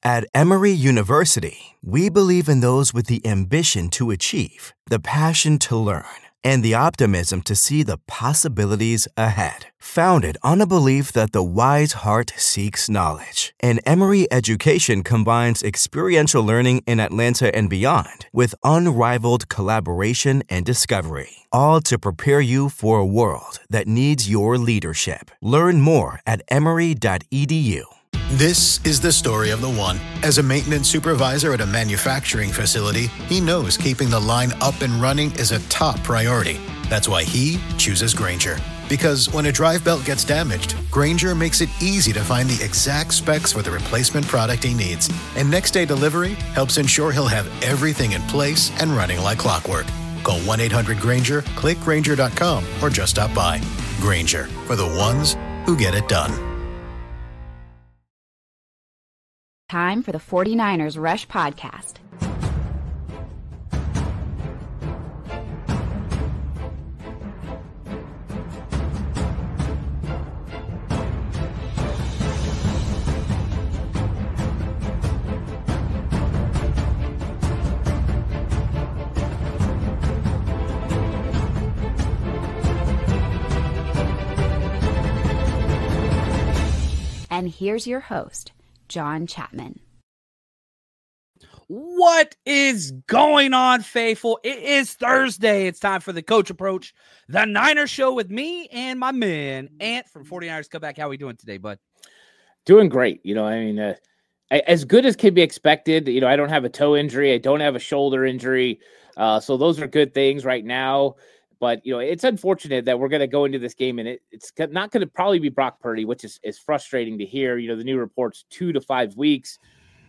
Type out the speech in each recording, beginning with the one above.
At Emory University, we believe in those with the ambition to achieve, the passion to learn, and the optimism to see the possibilities ahead. Founded on a belief that the wise heart seeks knowledge, and Emory education combines experiential learning in Atlanta and beyond with unrivaled collaboration and discovery, all to prepare you for a world that needs your leadership. Learn more at emory.edu. This is the story of the one. As a maintenance supervisor at a manufacturing facility, he knows keeping the line up and running is a top priority. That's why he chooses Grainger. Because when a drive belt gets damaged, Grainger makes it easy to find the exact specs for the replacement product he needs. And next day delivery helps ensure he'll have everything in place and running like clockwork. Call 1-800-GRAINGER, click Grainger.com, or just stop by. Grainger, for the ones who get it done. Time for the 49ers Rush Podcast. And here's your host, John Chapman. What is going on, faithful? It is Thursday. It's time for the Coach Approach, the Niners Show with me and my man, Ant from 49ers Comeback. How are we doing today, bud? Doing great. As good as can be expected. I don't have a toe injury. I don't have a shoulder injury. So those are good things right now. But, it's unfortunate that we're going to go into this game and it's not going to probably be Brock Purdy, which is frustrating to hear. The new reports 2 to 5 weeks.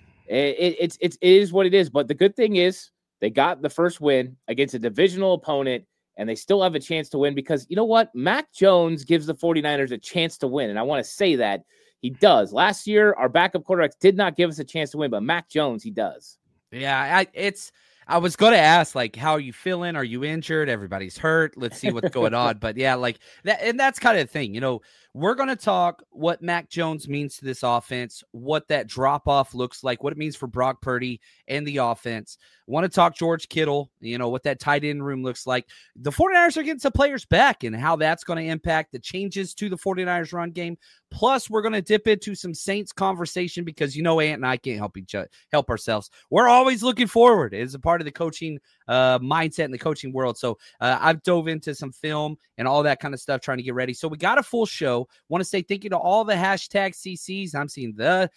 It is what it is. But the good thing is they got the first win against a divisional opponent, and they still have a chance to win because you know what? Mac Jones gives the 49ers a chance to win. And I want to say that he does. Last year, our backup quarterbacks did not give us a chance to win, but Mac Jones, he does. Yeah, I was going to ask, how are you feeling? Are you injured? Everybody's hurt. Let's see what's going on. But yeah, that, and that's kind of the thing, we're going to talk what Mac Jones means to this offense, what that drop off looks like, what it means for Brock Purdy and the offense. Want to talk George Kittle, what that tight end room looks like. The 49ers are getting some players back and how that's going to impact the changes to the 49ers run game. Plus, we're going to dip into some Saints conversation because, Ant and I can't help ourselves. We're always looking forward as a part of the coaching mindset in the coaching world. So I've dove into some film and all that kind of stuff trying to get ready. So we got a full show. Want to say thank you to all the hashtag CCs. I'm seeing the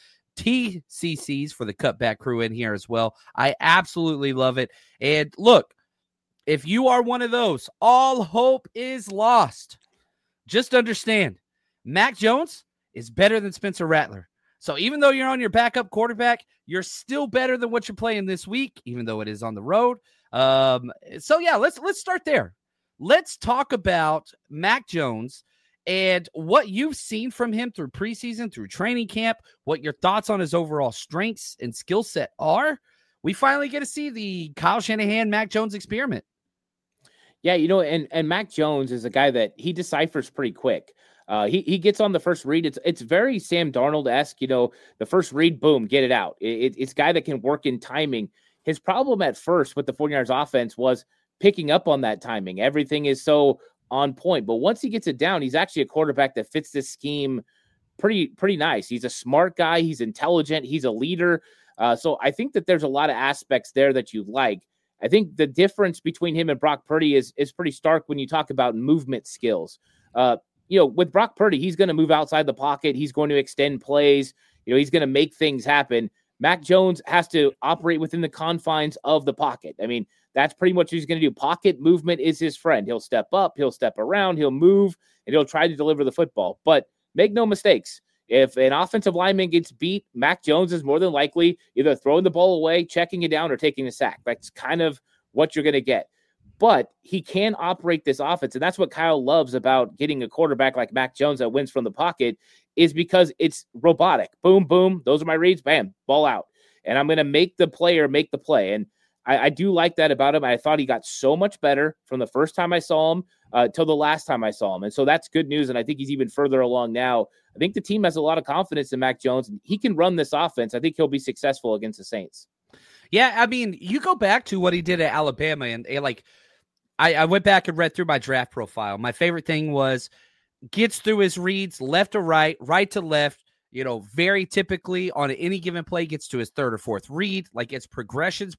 TCCs for the cutback crew in here as well. I absolutely love it. And look, if you are one of those, all hope is lost. Just understand, Mac Jones is better than Spencer Rattler. So even though you're on your backup quarterback, you're still better than what you're playing this week, even though it is on the road. So yeah, let's start there. Let's talk about Mac Jones and what you've seen from him through preseason, through training camp, what your thoughts on his overall strengths and skill set are. We finally get to see the Kyle Shanahan, Mac Jones experiment. Yeah, and Mac Jones is a guy that he deciphers pretty quick. He gets on the first read. It's very Sam Darnold-esque, the first read, boom, get it out. It's a guy that can work in timing. His problem at first with the 49ers offense was picking up on that timing. Everything is so on point. But once he gets it down, he's actually a quarterback that fits this scheme pretty nice. He's a smart guy. He's intelligent. He's a leader. So I think that there's a lot of aspects there that you like. I think the difference between him and Brock Purdy is pretty stark when you talk about movement skills. With Brock Purdy, he's going to move outside the pocket. He's going to extend plays. He's going to make things happen. Mac Jones has to operate within the confines of the pocket. I mean, that's pretty much what he's going to do. Pocket movement is his friend. He'll step up, he'll step around, he'll move, and he'll try to deliver the football. But make no mistakes. If an offensive lineman gets beat, Mac Jones is more than likely either throwing the ball away, checking it down, or taking a sack. That's kind of what you're going to get. But he can operate this offense, and that's what Kyle loves about getting a quarterback like Mac Jones that wins from the pocket is because it's robotic. Boom, boom. Those are my reads. Bam, ball out. And I'm going to make the player make the play. And I do like that about him. I thought he got so much better from the first time I saw him till the last time I saw him. And so that's good news. And I think he's even further along now. I think the team has a lot of confidence in Mac Jones. He can run this offense. I think he'll be successful against the Saints. Yeah, I mean, you go back to what he did at Alabama, and like I went back and read through my draft profile. My favorite thing was gets through his reads left to right, right to left, very typically on any given play gets to his third or fourth read. Like it's progressions.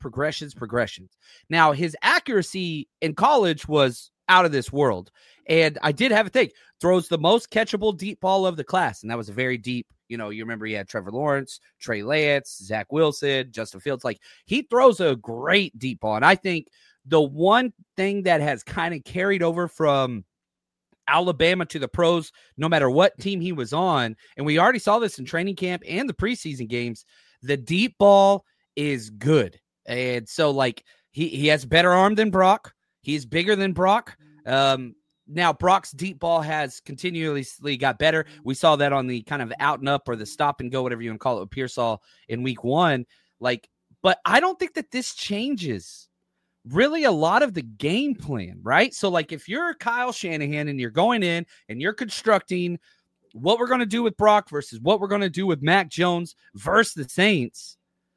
Now, his accuracy in college was out of this world. And I did have a thing. Throws the most catchable deep ball of the class. And that was a very deep, you remember he had Trevor Lawrence, Trey Lance, Zach Wilson, Justin Fields. Like he throws a great deep ball. And I think the one thing that has kind of carried over from Alabama to the pros, no matter what team he was on, and we already saw this in training camp and the preseason games, the deep ball is good. And so like he has better arm than Brock. He's bigger than Brock. Now Brock's deep ball has continuously got better. We saw that on the kind of out and up or the stop and go, whatever you want to call it, with Pearsall in week 1. But I don't think that this changes really a lot of the game plan, right? So like if you're Kyle Shanahan and you're going in and you're constructing what we're going to do with Brock versus what we're going to do with Mac Jones versus the Saints,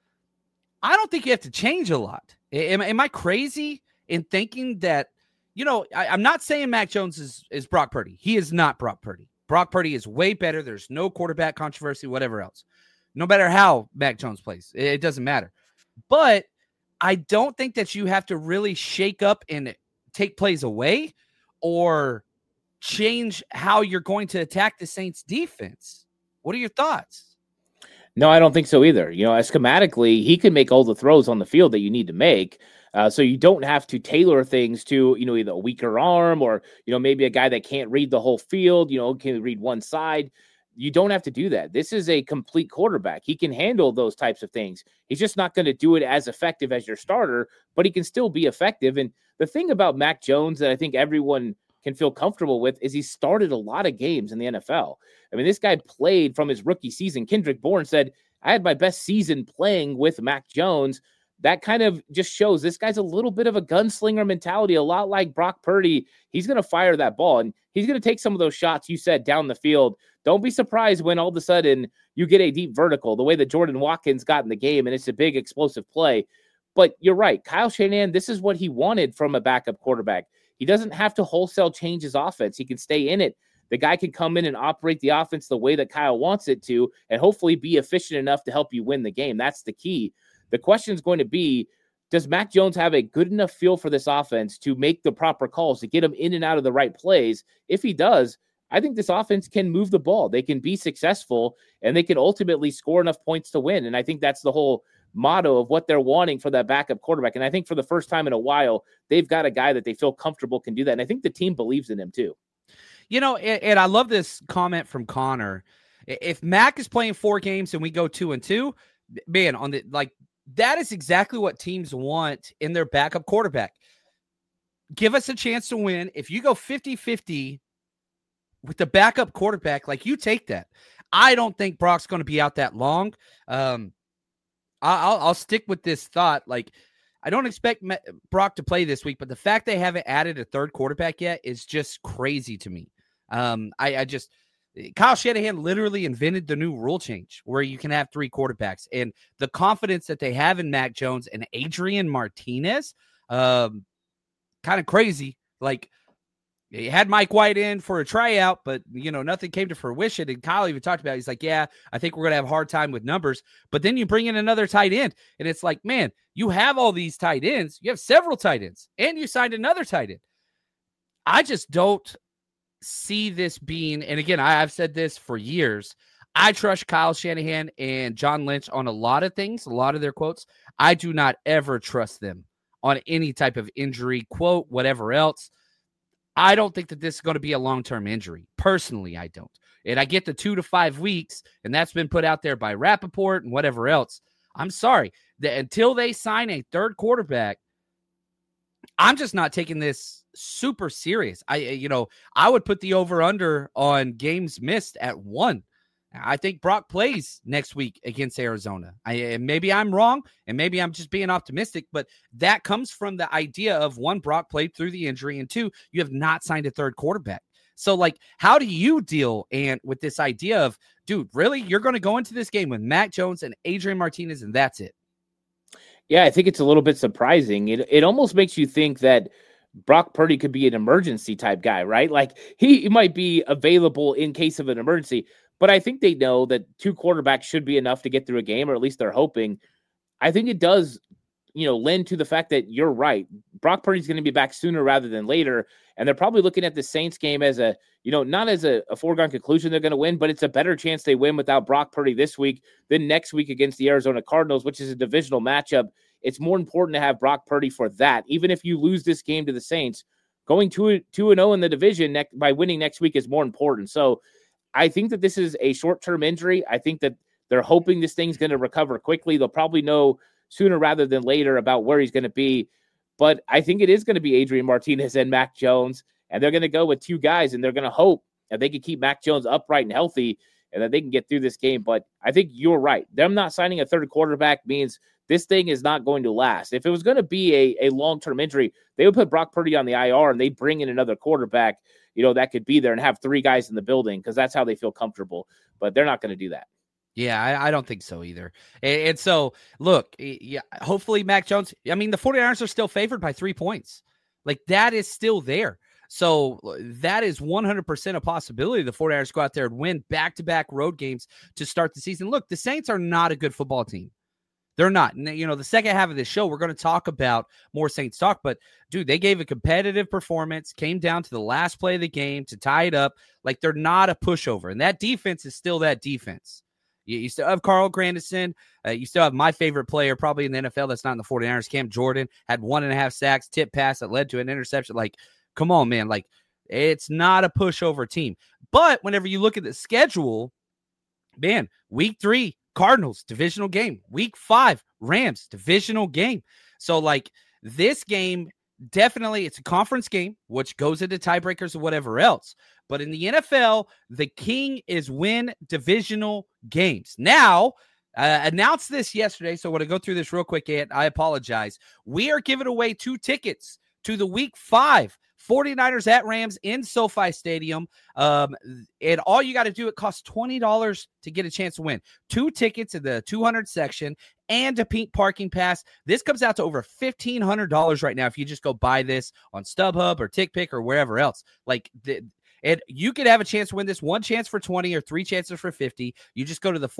I don't think you have to change a lot. Am I crazy in thinking that, I'm not saying Mac Jones is Brock Purdy. He is not Brock Purdy. Brock Purdy is way better. There's no quarterback controversy, whatever else. No matter how Mac Jones plays, it doesn't matter. But I don't think that you have to really shake up and take plays away or change how you're going to attack the Saints defense. What are your thoughts? No, I don't think so either. Schematically, he can make all the throws on the field that you need to make. So you don't have to tailor things to, either a weaker arm or, maybe a guy that can't read the whole field, can read one side. You don't have to do that. This is a complete quarterback. He can handle those types of things. He's just not going to do it as effective as your starter, but he can still be effective. And the thing about Mac Jones that I think everyone can feel comfortable with is he started a lot of games in the NFL. I mean, this guy played from his rookie season. Kendrick Bourne said, I had my best season playing with Mac Jones. That kind of just shows this guy's a little bit of a gunslinger mentality, a lot like Brock Purdy. He's going to fire that ball, and he's going to take some of those shots you said down the field. Don't be surprised when all of a sudden you get a deep vertical, the way that Jordan Watkins got in the game, and it's a big explosive play. But you're right. Kyle Shanahan, this is what he wanted from a backup quarterback. He doesn't have to wholesale change his offense. He can stay in it. The guy can come in and operate the offense the way that Kyle wants it to, and hopefully be efficient enough to help you win the game. That's the key. The question is going to be, does Mac Jones have a good enough feel for this offense to make the proper calls, to get him in and out of the right plays? If he does, I think this offense can move the ball. They can be successful, and they can ultimately score enough points to win. And I think that's the whole motto of what they're wanting for that backup quarterback. And I think for the first time in a while, they've got a guy that they feel comfortable can do that. And I think the team believes in him too. And I love this comment from Connor. If Mac is playing 4 games and we go 2-2, man, that is exactly what teams want in their backup quarterback. Give us a chance to win. If you go 50-50 with the backup quarterback, you take that. I don't think Brock's going to be out that long. I'll stick with this thought. I don't expect Brock to play this week, but the fact they haven't added a third quarterback yet is just crazy to me. Kyle Shanahan literally invented the new rule change where you can have 3 quarterbacks, and the confidence that they have in Mac Jones and Adrian Martinez, kind of crazy. He had Mike White in for a tryout, but nothing came to fruition. And Kyle even talked about it. He's like, yeah, I think we're going to have a hard time with numbers, but then you bring in another tight end, and it's like, man, you have all these tight ends. You have several tight ends, and you signed another tight end. I just don't see this being, and again, I've said this for years, I trust Kyle Shanahan and John Lynch on a lot of things, a lot of their quotes. I do not ever trust them on any type of injury, quote, whatever else. I don't think that this is going to be a long-term injury. Personally, I don't. And I get the 2 to 5 weeks, and that's been put out there by Rappaport and whatever else. I'm sorry. Until they sign a third quarterback, I'm just not taking this super serious. I would put the over-under on games missed at 1. I think Brock plays next week against Arizona. Maybe I'm wrong, and maybe I'm just being optimistic, but that comes from the idea of, one, Brock played through the injury, and two, you have not signed a third quarterback. So, like, how do you deal with this idea of, dude, really? You're going to go into this game with Mac Jones and Adrian Martinez, and that's it? Yeah, I think it's a little bit surprising. It almost makes you think that Brock Purdy could be an emergency type guy, right? Like, he might be available in case of an emergency, but I think they know that 2 quarterbacks should be enough to get through a game, or at least they're hoping. I think it does, lend to the fact that you're right. Brock Purdy's going to be back sooner rather than later, and they're probably looking at the Saints game as not as a foregone conclusion they're going to win, but it's a better chance they win without Brock Purdy this week than next week against the Arizona Cardinals, which is a divisional matchup. It's more important to have Brock Purdy for that. Even if you lose this game to the Saints, going 2-0 in the division by winning next week is more important. So I think that this is a short-term injury. I think that they're hoping this thing's going to recover quickly. They'll probably know sooner rather than later about where he's going to be. But I think it is going to be Adrian Martinez and Mac Jones, and they're going to go with 2 guys, and they're going to hope that they can keep Mac Jones upright and healthy and that they can get through this game. But I think you're right. Them not signing a third quarterback means this thing is not going to last. If it was going to be a long-term injury, they would put Brock Purdy on the IR and they bring in another quarterback, that could be there and have 3 guys in the building because that's how they feel comfortable. But they're not going to do that. Yeah, I don't think so either. And so, look, hopefully Mac Jones, the 49ers are still favored by 3 points. Like, that is still there. So that is 100% a possibility. The 49ers go out there and win back-to-back road games to start the season. Look, the Saints are not a good football team. They're not. And, the second half of this show, we're going to talk about more Saints talk. But, dude, they gave a competitive performance, came down to the last play of the game to tie it up. Like, they're not a pushover. And that defense is still that defense. You still have Carl Grandison. You still have my favorite player probably in the NFL that's not in the 49ers, Cam Jordan, had 1.5 sacks, tip pass that led to an interception. Like, come on, man. Like, it's not a pushover team. But whenever you look at the schedule, man, week 3, Cardinals, divisional game. Week 5, Rams, divisional game. So, like, this game, definitely it's a conference game, which goes into tiebreakers or whatever else. But in the NFL, the king is win divisional games. Now, announced this yesterday, so I want to go through this real quick, and I apologize. We are giving away 2 tickets to the Week 5 49ers at Rams in SoFi Stadium. And all you got to do, it costs $20 to get a chance to win. 2 tickets in the 200 section and a pink parking pass. This comes out to over $1,500 right now if you just go buy this on StubHub or TickPick or wherever else. Like, and you could have a chance to win this, 1 chance for 20 or 3 chances for 50. You just go to the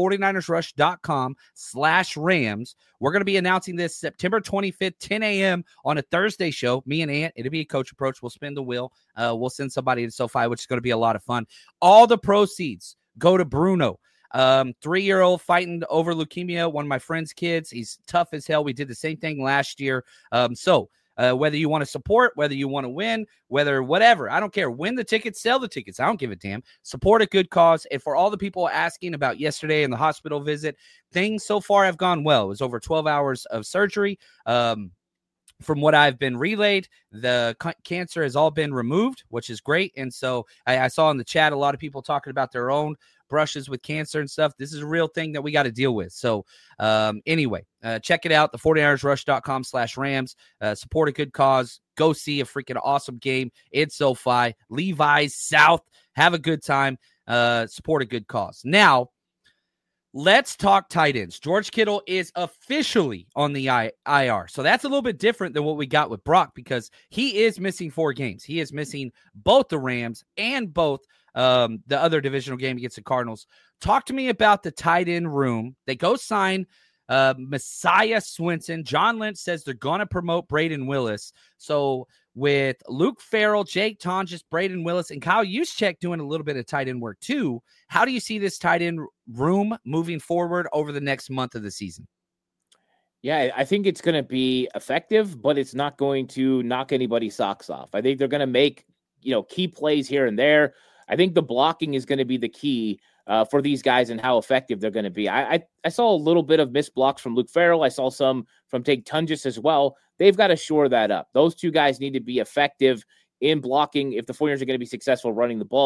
49ersrush.com/Rams. We're going to be announcing this September 25th, 10 a.m. on a Thursday show. Me and Ant, it'll be a coach approach. We'll spin the wheel. We'll send somebody to SoFi, which is going to be a lot of fun. All the proceeds go to Bruno. 3-year-old fighting over leukemia, one of my friend's kids. He's tough as hell. We did the same thing last year. Whether you want to support, whether you want to win, whether whatever, I don't care. Win the tickets, sell the tickets. I don't give a damn. Support a good cause. And for all the people asking about yesterday and the hospital visit, things so far have gone well. It was over 12 hours of surgery. From what I've been relayed, the cancer has all been removed, which is great. And so I saw in the chat a lot of people talking about their own brushes with cancer and stuff. This is a real thing that we got to deal with. So anyway, check it out, the 49ersrush.com/Rams. Support a good cause. Go see a freaking awesome game in SoFi, Levi's South. Have a good time. Support a good cause. Now, let's talk tight ends. George Kittle is officially on the IR. So that's a little bit different than what we got with Brock because he is missing 4 games. He is missing both the Rams and both the other divisional game against the Cardinals. Talk to me about the tight end room. They go sign Messiah Swinson. John Lynch says they're going to promote Braden Willis. So with Luke Farrell, Jake Tonjes, Braden Willis, and Kyle Juszczyk doing a little bit of tight end work too, how do you see this tight end room moving forward over the next month of the season? Yeah, I think it's going to be effective, but it's not going to knock anybody's socks off. I think they're going to make, key plays here and there. I think the blocking is going to be the key for these guys and how effective they're going to be. I saw a little bit of missed blocks from Luke Farrell. I saw some from Jake Tonjes as well. They've got to shore that up. Those 2 guys need to be effective in blocking if the 49ers are going to be successful running the ball.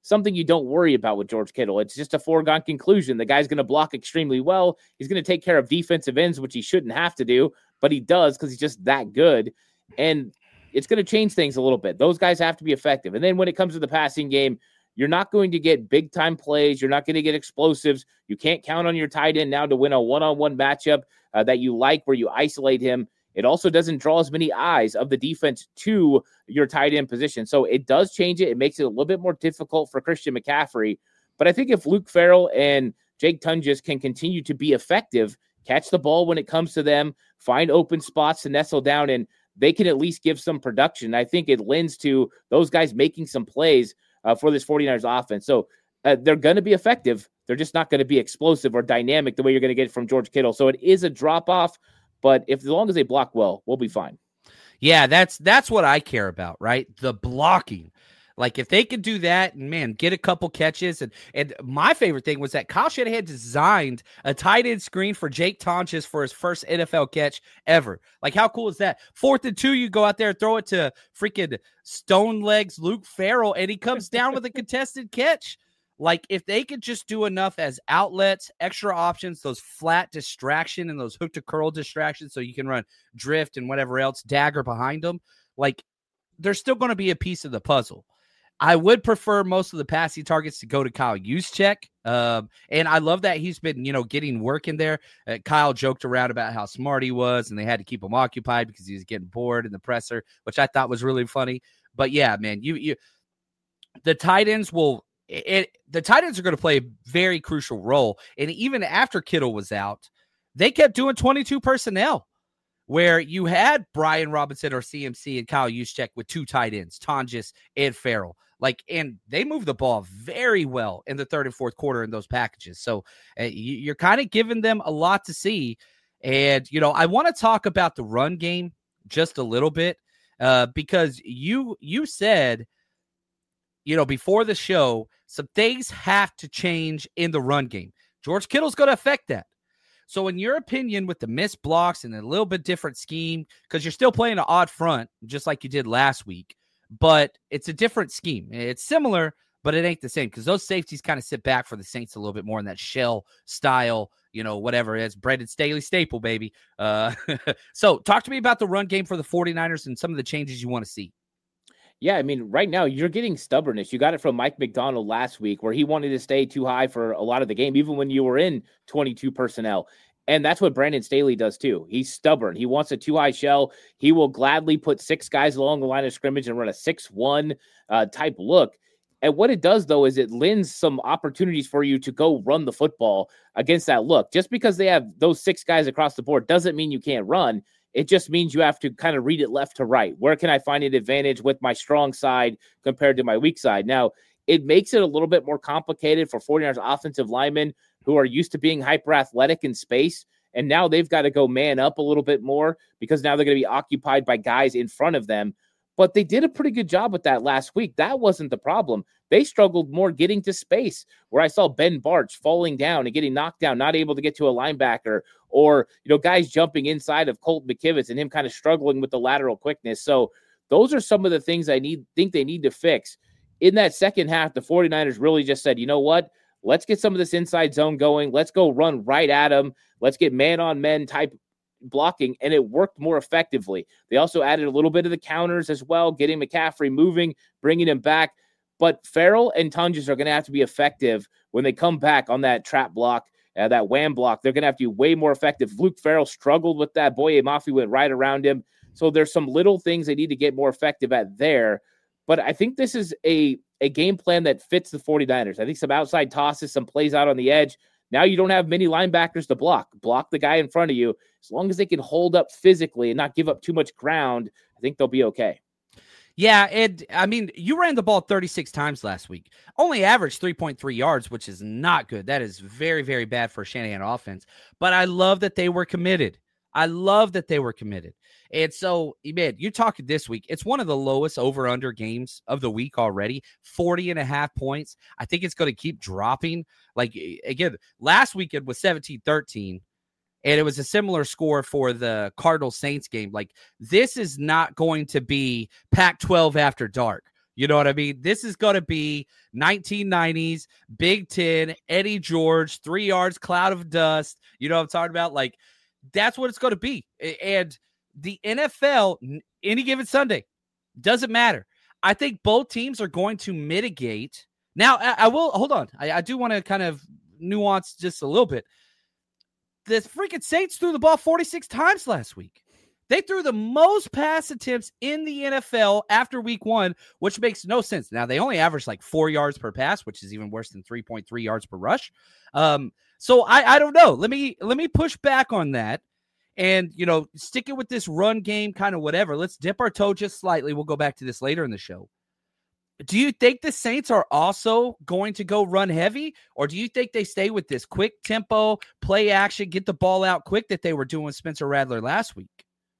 something you don't worry about with George Kittle. It's just a foregone conclusion. The guy's going to block extremely well. He's going to take care of defensive ends, which he shouldn't have to do, but he does because he's just that good. And it's going to change things a little bit. Those guys have to be effective. And then when it comes to the passing game, you're not going to get big-time plays. You're not going to get explosives. You can't count on your tight end now to win a one-on-one matchup that you like where you isolate him. It also doesn't draw as many eyes of the defense to your tight end position. So it does change it. It makes it a little bit more difficult for Christian McCaffrey. But I think if Luke Farrell and Jake Tunges can continue to be effective, catch the ball when it comes to them, find open spots to nestle down in, they can at least give some production. I think it lends to those guys making some plays for this 49ers offense. So they're going to be effective. They're just not going to be explosive or dynamic the way you're going to get from George Kittle. So it is a drop-off. But as long as they block well, we'll be fine. Yeah, that's what I care about, right? The blocking. Like if they could do that and man, get a couple catches. And my favorite thing was that Kyle Shanahan designed a tight end screen for Jake Tonjes for his first NFL catch ever. Like how cool is that? 4th and 2, you go out there, throw it to freaking stone legs Luke Farrell, and he comes down with a contested catch. Like if they could just do enough as outlets, extra options, those flat distraction and those hook to curl distractions so you can run drift and whatever else, dagger behind them, like there's still going to be a piece of the puzzle. I would prefer most of the passing targets to go to Kyle Juszczyk. And I love that he's been, getting work in there. Kyle joked around about how smart he was and they had to keep him occupied because he was getting bored in the presser, which I thought was really funny. But yeah, man, the tight ends the tight ends are going to play a very crucial role. And even after Kittle was out, they kept doing 22 personnel where you had Brian Robinson or CMC and Kyle Juszczyk with 2 tight ends, Tonjes and Farrell. And they moved the ball very well in the 3rd and 4th quarter in those packages. So you're kind of giving them a lot to see. And, I want to talk about the run game just a little bit because you said, before the show, some things have to change in the run game. George Kittle's going to affect that. So in your opinion, with the missed blocks and a little bit different scheme, because you're still playing an odd front, just like you did last week, but it's a different scheme. It's similar, but it ain't the same because those safeties kind of sit back for the Saints a little bit more in that shell style, whatever it is. Brandon Staley staple, baby. So talk to me about the run game for the 49ers and some of the changes you want to see. Yeah, I mean, right now you're getting stubbornness. You got it from Mike McDonald last week where he wanted to stay too high for a lot of the game, even when you were in 22 personnel. And that's what Brandon Staley does too. He's stubborn. He wants a too high shell. He will gladly put 6 guys along the line of scrimmage and run a 6-1 type look. And what it does, though, is it lends some opportunities for you to go run the football against that look. Just because they have those 6 guys across the board doesn't mean you can't run. It just means you have to kind of read it left to right. Where can I find an advantage with my strong side compared to my weak side? Now, it makes it a little bit more complicated for 49ers offensive linemen who are used to being hyper athletic in space. And now they've got to go man up a little bit more because now they're going to be occupied by guys in front of them. But they did a pretty good job with that last week. That wasn't the problem. They struggled more getting to space, where I saw Ben Bartch falling down and getting knocked down, not able to get to a linebacker, or guys jumping inside of Colt McKivitz and him kind of struggling with the lateral quickness. So those are some of the things I think they need to fix. In that second half, the 49ers really just said, you know what? Let's get some of this inside zone going. Let's go run right at them. Let's get man-on-man type blocking, and it worked more effectively. They also added a little bit of the counters as well, getting McCaffrey moving, bringing him back. But Farrell and Tunges are going to have to be effective when they come back on that trap block, that wham block. They're going to have to be way more effective. Luke Farrell struggled with that. Boye Mafe went right around him. So there's some little things they need to get more effective at there. But I think this is a game plan that fits the 49ers. I think some outside tosses, some plays out on the edge. Now you don't have many linebackers to block. Block the guy in front of you. As long as they can hold up physically and not give up too much ground, I think they'll be okay. Yeah, and I mean, you ran the ball 36 times last week. Only averaged 3.3 yards, which is not good. That is very, very bad for a Shanahan offense. But I love that they were committed. And so, man, you're talking this week. It's one of the lowest over-under games of the week already, 40.5 points. I think it's going to keep dropping. Like, again, last weekend was 17-13, and it was a similar score for the Cardinals-Saints game. Like, this is not going to be Pac-12 after dark. You know what I mean? This is going to be 1990s, Big Ten, Eddie George, 3 yards, cloud of dust. You know what I'm talking about? Like, that's what it's going to be. And the NFL, any given Sunday, doesn't matter. I think both teams are going to mitigate. Now, I will, hold on. I do want to kind of nuance just a little bit. The freaking Saints threw the ball 46 times last week. They threw the most pass attempts in the NFL after week 1, which makes no sense. Now, they only averaged like 4 yards per pass, which is even worse than 3.3 yards per rush. So I don't know. Let me push back on that and, you know, stick it with this run game kind of whatever. Let's dip our toe just slightly. We'll go back to this later in the show. Do you think the Saints are also going to go run heavy, or do you think they stay with this quick tempo, play action, get the ball out quick that they were doing with Spencer Rattler last week?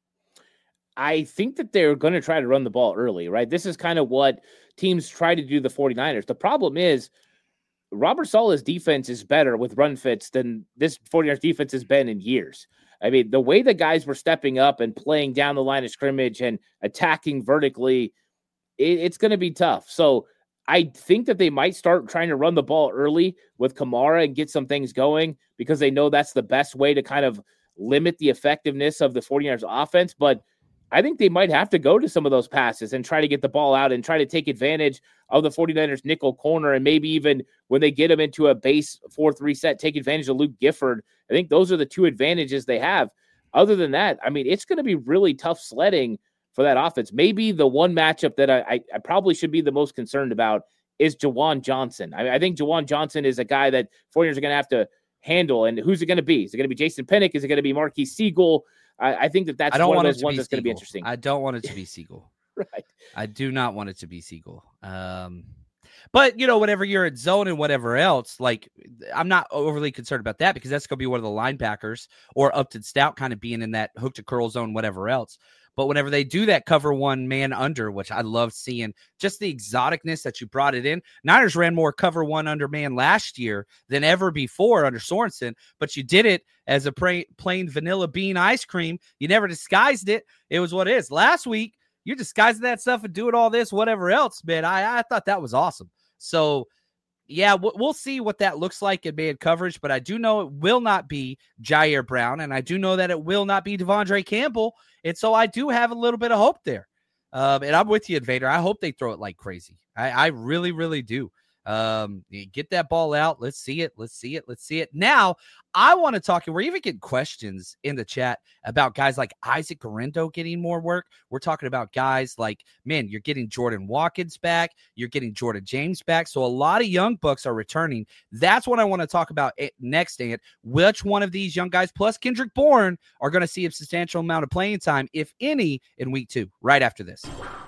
I think that they're going to try to run the ball early, right? This is kind of what teams try to do the 49ers. The problem is Robert Saleh's defense is better with run fits than this 49ers defense has been in years. I mean, the way the guys were stepping up and playing down the line of scrimmage and attacking vertically, it's going to be tough. So I think that they might start trying to run the ball early with Kamara and get some things going because they know that's the best way to kind of limit the effectiveness of the 49ers offense. But I think they might have to go to some of those passes and try to get the ball out and try to take advantage of the 49ers nickel corner. And maybe even when they get them into a base 4-3 set, take advantage of Luke Gifford. I think those are the two advantages they have. Other than that, I mean, it's going to be really tough sledding for that offense. Maybe the one matchup that I probably should be the most concerned about is Jawan Johnson. I think Jawan Johnson is a guy that 49ers are going to have to handle. And who's it going to be? Is it going to be Jason Pennick? Is it going to be Marquise Siegel? I think that's one of those ones that's going to be interesting. I don't want it to be Siegel. Right. I do not want it to be Siegel. But, you know, whenever you're at zone and whatever else, like, I'm not overly concerned about that because that's going to be one of the linebackers or Upton Stout kind of being in that hook to curl zone, whatever else. But whenever they do that cover one man under, which I love seeing, just the exoticness that you brought it in. Niners ran more cover one under man last year than ever before under Sorensen, but you did it as a plain vanilla bean ice cream. You never disguised it. It was what it is. Last week, you're disguising that stuff and doing all this, whatever else, man. I thought that was awesome. So, yeah, we'll see what that looks like in man coverage, but I do know it will not be Jair Brown, and I do know that it will not be Devondre Campbell, and so I do have a little bit of hope there. And I'm with you, Invader. I hope they throw it like crazy. I really, really do. Get that ball out. Let's see it. Let's see it. Let's see it. Now, I want to talk, and we're even getting questions in the chat about guys like Isaac Guerendo getting more work. We're talking about guys like, man, you're getting Jordan Watkins back. You're getting Jordan James back. So a lot of young bucks are returning. That's what I want to talk about next, Ant. Which one of these young guys, plus Kendrick Bourne, are going to see a substantial amount of playing time, if any, in week 2, right after this.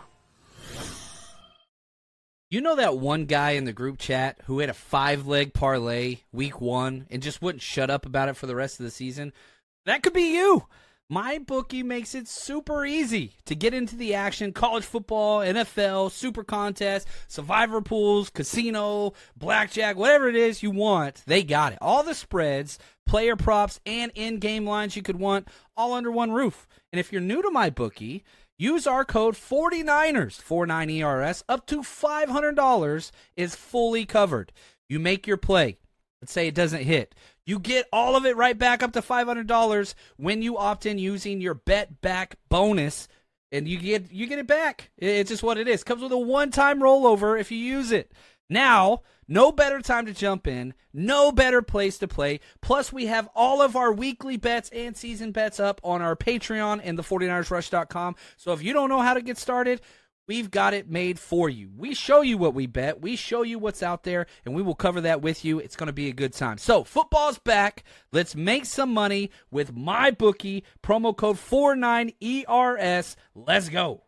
You know that one guy in the group chat who had a 5-leg parlay week 1 and just wouldn't shut up about it for the rest of the season? That could be you. MyBookie makes it super easy to get into the action. College football, NFL, super contest, survivor pools, casino, blackjack, whatever it is you want, they got it. All the spreads, player props, and in-game lines you could want all under one roof. And if you're new to MyBookie, use our code 49ers, 49ERS, up to $500 is fully covered. You make your play. Let's say it doesn't hit. You get all of it right back up to $500 when you opt in using your bet back bonus, and you get it back. It's just what it is. Comes with a one-time rollover if you use it. Now, no better time to jump in, no better place to play. Plus, we have all of our weekly bets and season bets up on our Patreon and the 49ersrush.com. So if you don't know how to get started, we've got it made for you. We show you what we bet. We show you what's out there, and we will cover that with you. It's going to be a good time. So football's back. Let's make some money with MyBookie. Promo code 49ERS. Let's go.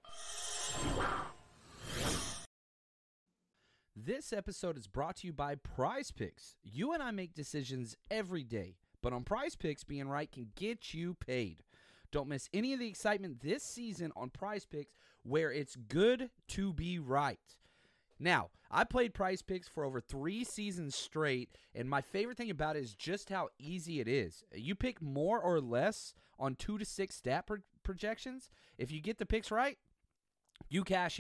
This episode is brought to you by Prize Picks. You and I make decisions every day, but on Prize Picks, being right can get you paid. Don't miss any of the excitement this season on Prize Picks, where it's good to be right. Now, I played Prize Picks for over 3 seasons straight, and my favorite thing about it is just how easy it is. You pick more or less on 2 to 6 stat projections. If you get the picks right, you cash in.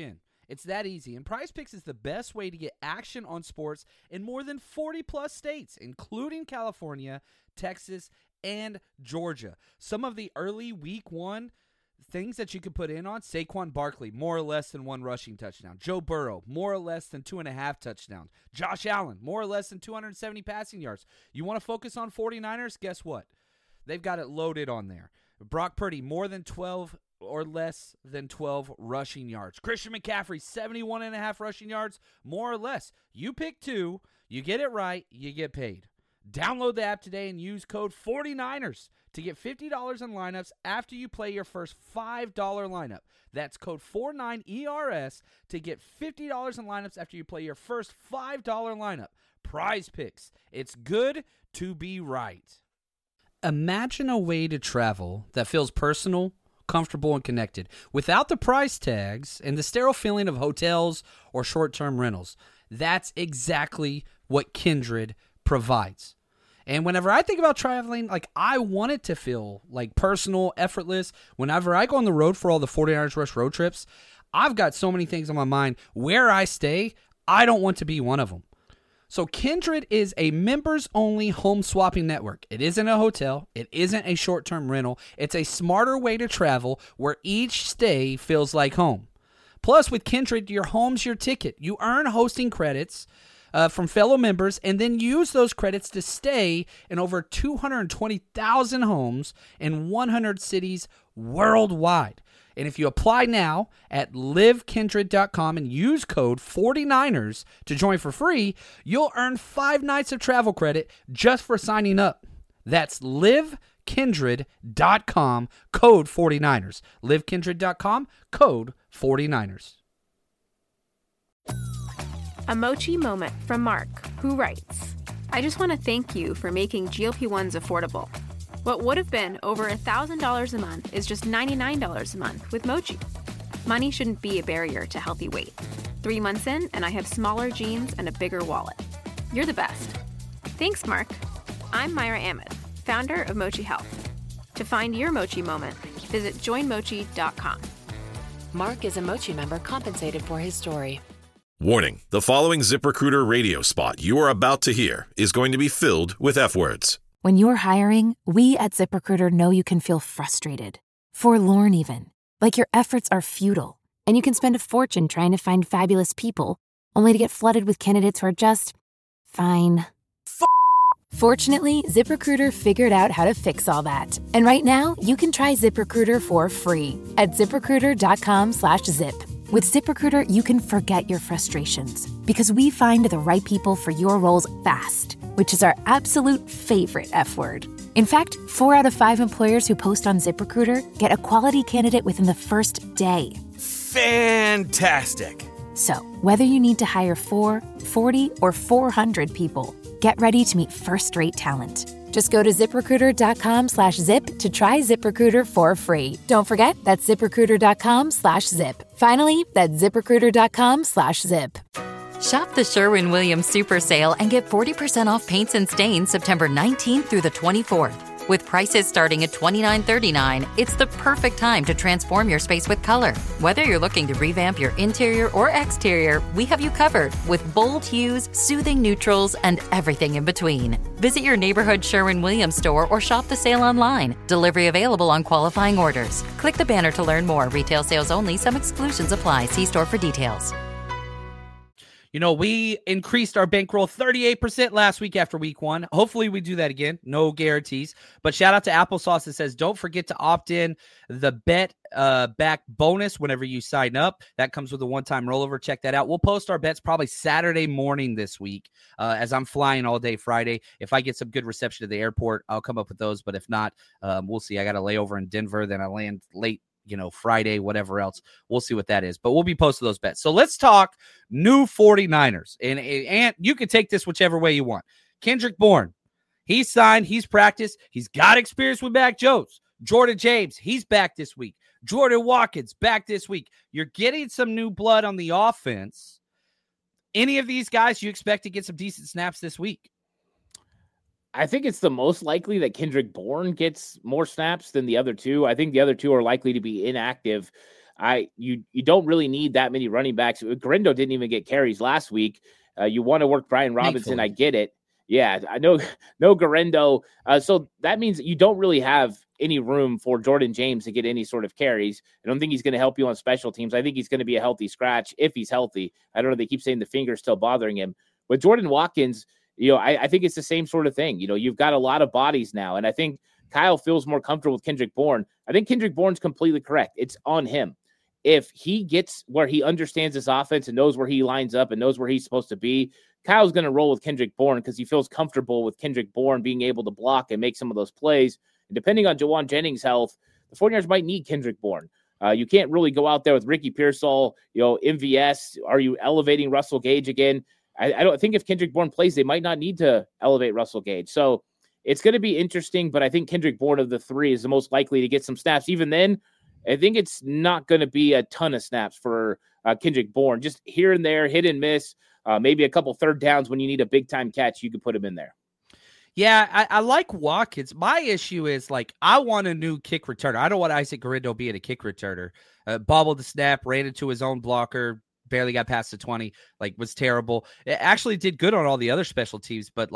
It's that easy. And Prize Picks is the best way to get action on sports in more than 40-plus states, including California, Texas, and Georgia. Some of the early week 1 things that you could put in on: Saquon Barkley, more or less than 1 rushing touchdown. Joe Burrow, more or less than 2.5 touchdowns. Josh Allen, more or less than 270 passing yards. You want to focus on 49ers? Guess what? They've got it loaded on there. Brock Purdy, more than 12 or less than 12 rushing yards. Christian McCaffrey, 71.5 rushing yards, more or less. You pick 2, you get it right, you get paid. Download the app today and use code 49ers to get $50 in lineups after you play your first $5 lineup. That's code 49ERS to get $50 in lineups after you play your first $5 lineup. Prize Picks. It's good to be right. Imagine a way to travel that feels personal, comfortable, and connected without the price tags and the sterile feeling of hotels or short-term rentals. That's exactly what Kindred provides. And whenever I think about traveling, like, I want it to feel like personal, effortless. Whenever I go on the road for all the 49ers Rush road trips, I've got so many things on my mind. Where I stay, I don't want to be one of them. So Kindred is a members-only home swapping network. It isn't a hotel. It isn't a short-term rental. It's a smarter way to travel where each stay feels like home. Plus, with Kindred, your home's your ticket. You earn hosting credits from fellow members and then use those credits to stay in over 220,000 homes in 100 cities worldwide. And if you apply now at livekindred.com and use code 49ers to join for free, you'll earn 5 nights of travel credit just for signing up. That's livekindred.com, code 49ers. livekindred.com, code 49ers. A Mochi moment from Mark, who writes, I just want to thank you for making GLP-1s affordable. What would have been over $1,000 a month is just $99 a month with Mochi. Money shouldn't be a barrier to healthy weight. 3 months in, and I have smaller jeans and a bigger wallet. You're the best. Thanks, Mark. I'm Myra Ahmed, founder of Mochi Health. To find your Mochi moment, visit joinmochi.com. Mark is a Mochi member compensated for his story. Warning, the following ZipRecruiter radio spot you are about to hear is going to be filled with F-words. When you're hiring, we at ZipRecruiter know you can feel frustrated, forlorn even, like your efforts are futile, and you can spend a fortune trying to find fabulous people, only to get flooded with candidates who are just fine. Fortunately, ZipRecruiter figured out how to fix all that. And right now, you can try ZipRecruiter for free at ZipRecruiter.com/zip. With ZipRecruiter, you can forget your frustrations because we find the right people for your roles fast, which is our absolute favorite F word. In fact, 4 out of 5 employers who post on ZipRecruiter get a quality candidate within the first day. Fantastic. So, whether you need to hire 4, 40, or 400 people, get ready to meet first-rate talent. Just go to ZipRecruiter.com/zip to try ZipRecruiter for free. Don't forget, that's ZipRecruiter.com/zip. Finally, that's ZipRecruiter.com/zip. Shop the Sherwin-Williams Super Sale and get 40% off paints and stains September 19th through the 24th. With prices starting at $29.39, it's the perfect time to transform your space with color. Whether you're looking to revamp your interior or exterior, we have you covered with bold hues, soothing neutrals, and everything in between. Visit your neighborhood Sherwin-Williams store or shop the sale online. Delivery available on qualifying orders. Click the banner to learn more. Retail sales only. Some exclusions apply. See store for details. You know, we increased our bankroll 38% last week after week 1. Hopefully we do that again. No guarantees. But shout out to Applesauce that says, don't forget to opt in the bet back bonus whenever you sign up. That comes with a one-time rollover. Check that out. We'll post our bets probably Saturday morning this week as I'm flying all day Friday. If I get some good reception at the airport, I'll come up with those. But if not, we'll see. I got a layover in Denver. Then I land late, Friday, whatever else. We'll see what that is. But we'll be posting those bets. So let's talk new 49ers. And you can take this whichever way you want. Kendrick Bourne, he's signed. He's practiced. He's got experience with Mac Jones. Jordan James, he's back this week. Jordan Watkins, back this week. You're getting some new blood on the offense. Any of these guys you expect to get some decent snaps this week? I think it's the most likely that Kendrick Bourne gets more snaps than the other two. I think the other two are likely to be inactive. You don't really need that many running backs. Garindo didn't even get carries last week. You want to work Brian Robinson. Thankfully. I get it. Yeah, I know. No Garindo. So that means you don't really have any room for Jordan James to get any sort of carries. I don't think he's going to help you on special teams. I think he's going to be a healthy scratch if he's healthy. I don't know. They keep saying the finger's still bothering him. But Jordan Watkins, I think it's the same sort of thing. You've got a lot of bodies now, and I think Kyle feels more comfortable with Kendrick Bourne. I think Kendrick Bourne's completely correct. It's on him. If he gets where he understands his offense and knows where he lines up and knows where he's supposed to be, Kyle's going to roll with Kendrick Bourne because he feels comfortable with Kendrick Bourne being able to block and make some of those plays. And depending on Jawan Jennings' health, the 49ers might need Kendrick Bourne. You can't really go out there with Ricky Pearsall, MVS. Are you elevating Russell Gage again? I don't think if Kendrick Bourne plays, they might not need to elevate Russell Gage. So it's going to be interesting, but I think Kendrick Bourne of the three is the most likely to get some snaps. Even then, I think it's not going to be a ton of snaps for Kendrick Bourne. Just here and there, hit and miss, maybe a couple third downs when you need a big-time catch, you can put him in there. Yeah, I like Watkins. My issue is, I want a new kick returner. I don't want Isaac Garindo being a kick returner. Bobbled the snap, ran into his own blocker, barely got past the 20, was terrible. It actually did good on all the other special teams, but,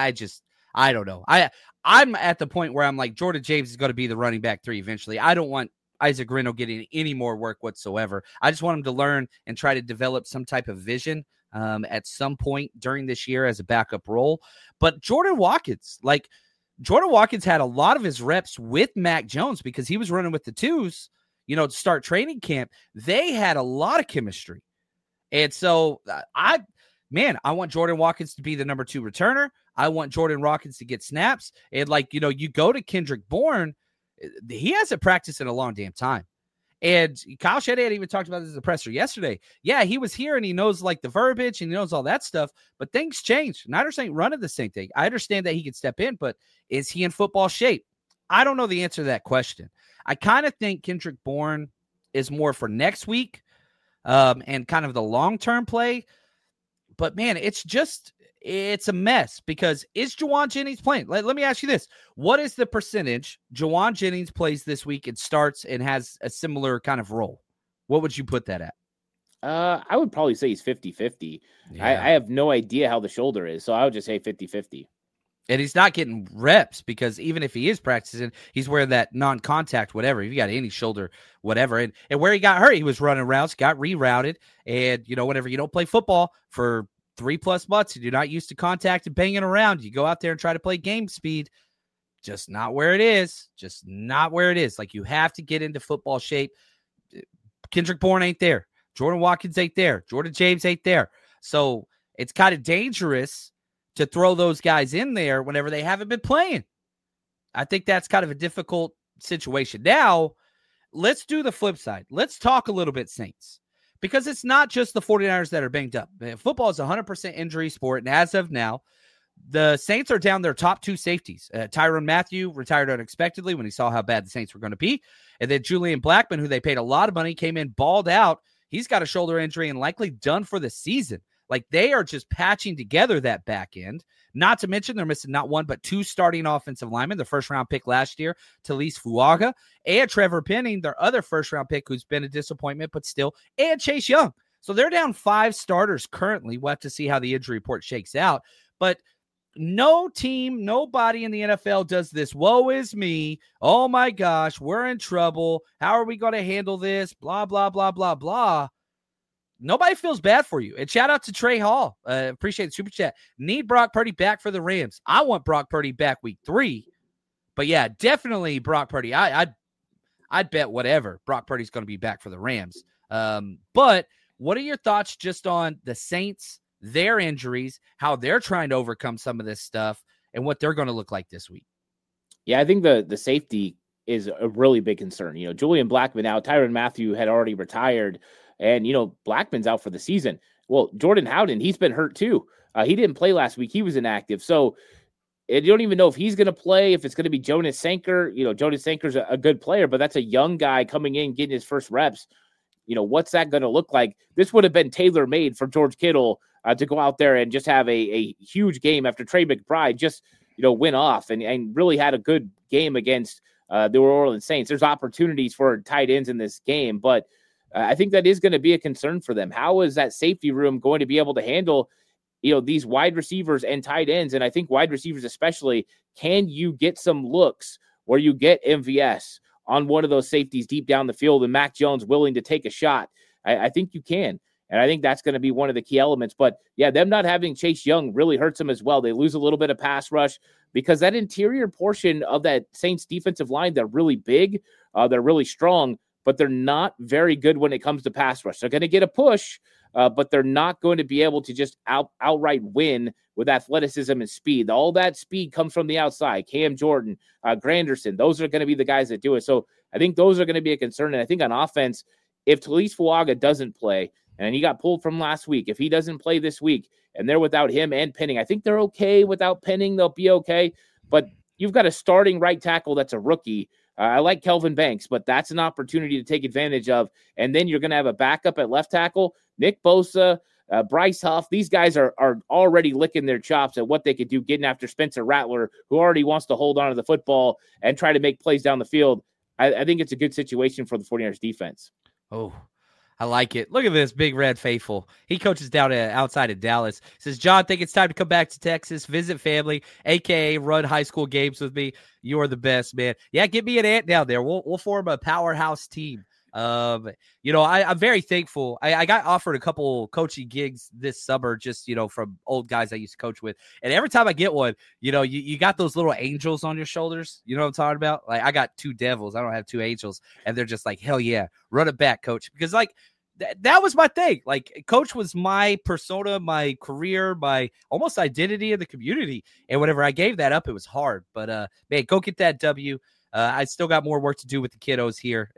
I don't know. I'm at the point where I'm like, Jordan James is going to be the running back 3 eventually. I don't want Isaac Garindo getting any more work whatsoever. I just want him to learn and try to develop some type of vision at some point during this year as a backup role. But Jordan Watkins had a lot of his reps with Mac Jones because he was running with the twos, to start training camp. They had a lot of chemistry. And so I want Jordan Watkins to be the number 2 returner. I want Jordan Watkins to get snaps. And you go to Kendrick Bourne, he hasn't practiced in a long damn time. And Kyle Shanahan even talked about this in the presser yesterday. Yeah, he was here and he knows the verbiage and he knows all that stuff, but things change. Niners ain't running the same thing. I understand that he can step in, but is he in football shape? I don't know the answer to that question. I kind of think Kendrick Bourne is more for next week and kind of the long-term play. But man, it's a mess because is Jawan Jennings playing? Let me ask you this. What is the percentage Jawan Jennings plays this week and starts and has a similar kind of role? What would you put that at? I would probably say he's 50-50. Yeah. I have no idea how the shoulder is, so I would just say 50-50. And he's not getting reps because even if he is practicing, he's wearing that non-contact whatever. If you got any shoulder, whatever. And where he got hurt, he was running routes, got rerouted. And, whenever you don't play football for 3+ months and you're not used to contact and banging around, you go out there and try to play game speed. Just not where it is. Just not where it is. You have to get into football shape. Kendrick Bourne ain't there. Jordan Watkins ain't there. Jordan James ain't there. So it's kind of dangerous to throw those guys in there whenever they haven't been playing. I think that's kind of a difficult situation. Now, let's do the flip side. Let's talk a little bit Saints. Because it's not just the 49ers that are banged up. Football is a 100% injury sport, and as of now, the Saints are down their top 2 safeties. Tyrann Mathieu retired unexpectedly when he saw how bad the Saints were going to be. And then Julian Blackmon, who they paid a lot of money, came in balled out. He's got a shoulder injury and likely done for the season. They are just patching together that back end. Not to mention they're missing not 1, but 2 starting offensive linemen. The first-round pick last year, Talise Fuaga, and Trevor Penning, their other first-round pick who's been a disappointment, but still, and Chase Young. So they're down 5 starters currently. We'll have to see how the injury report shakes out. But no team, nobody in the NFL does this. Woe is me. Oh, my gosh, we're in trouble. How are we going to handle this? Blah, blah, blah, blah, blah. Nobody feels bad for you. And shout out to Trey Hall. Appreciate the super chat. Need Brock Purdy back for the Rams. I want Brock Purdy back week 3. But yeah, definitely Brock Purdy. I'd bet whatever. Brock Purdy's going to be back for the Rams. But what are your thoughts just on the Saints, their injuries, how they're trying to overcome some of this stuff, and what they're going to look like this week? Yeah, I think the safety is a really big concern. Julian Blackmon out. Tyrann Mathieu had already retired. And, Blackman's out for the season. Well, Jordan Howden, he's been hurt too. He didn't play last week. He was inactive. So you don't even know if he's going to play, if it's going to be Jonas Sanker. Jonas Sanker's a good player, but that's a young guy coming in, getting his first reps. What's that going to look like? This would have been tailor-made for George Kittle to go out there and just have a huge game after Trey McBride just, went off and really had a good game against the New Orleans Saints. There's opportunities for tight ends in this game, but I think that is going to be a concern for them. How is that safety room going to be able to handle, these wide receivers and tight ends? And I think wide receivers especially, can you get some looks where you get MVS on one of those safeties deep down the field and Mac Jones willing to take a shot? I think you can. And I think that's going to be one of the key elements. But, yeah, them not having Chase Young really hurts them as well. They lose a little bit of pass rush because that interior portion of that Saints defensive line, they're really big, they're really strong, but they're not very good when it comes to pass rush. They're going to get a push, but they're not going to be able to just outright win with athleticism and speed. All that speed comes from the outside. Cam Jordan, Granderson, those are going to be the guys that do it. So I think those are going to be a concern. And I think on offense, if Talise Fuaga doesn't play, and he got pulled from last week, if he doesn't play this week and they're without him and Penning, I think they're okay without Penning. They'll be okay. But you've got a starting right tackle that's a rookie. I like Kelvin Banks, but that's an opportunity to take advantage of. And then you're going to have a backup at left tackle, Nick Bosa, Bryce Huff. These guys are already licking their chops at what they could do getting after Spencer Rattler, who already wants to hold on to the football and try to make plays down the field. I think it's a good situation for the 49ers defense. Oh, I like it. Look at this big red faithful. He coaches down outside of Dallas. Says, John, think it's time to come back to Texas, visit family, a.k.a. run high school games with me. You are the best, man. Yeah, get me an aunt down there. We'll form a powerhouse team. I'm very thankful. I got offered a couple coaching gigs this summer, just, from old guys I used to coach with. And every time I get one, you got those little angels on your shoulders. You know what I'm talking about? Like, I got two devils. I don't have two angels. And they're just like, hell yeah, run it back, coach. Because that was my thing. Like, coach was my persona, my career, my almost identity in the community. And whenever I gave that up, it was hard. But, man, go get that W. I still got more work to do with the kiddos here.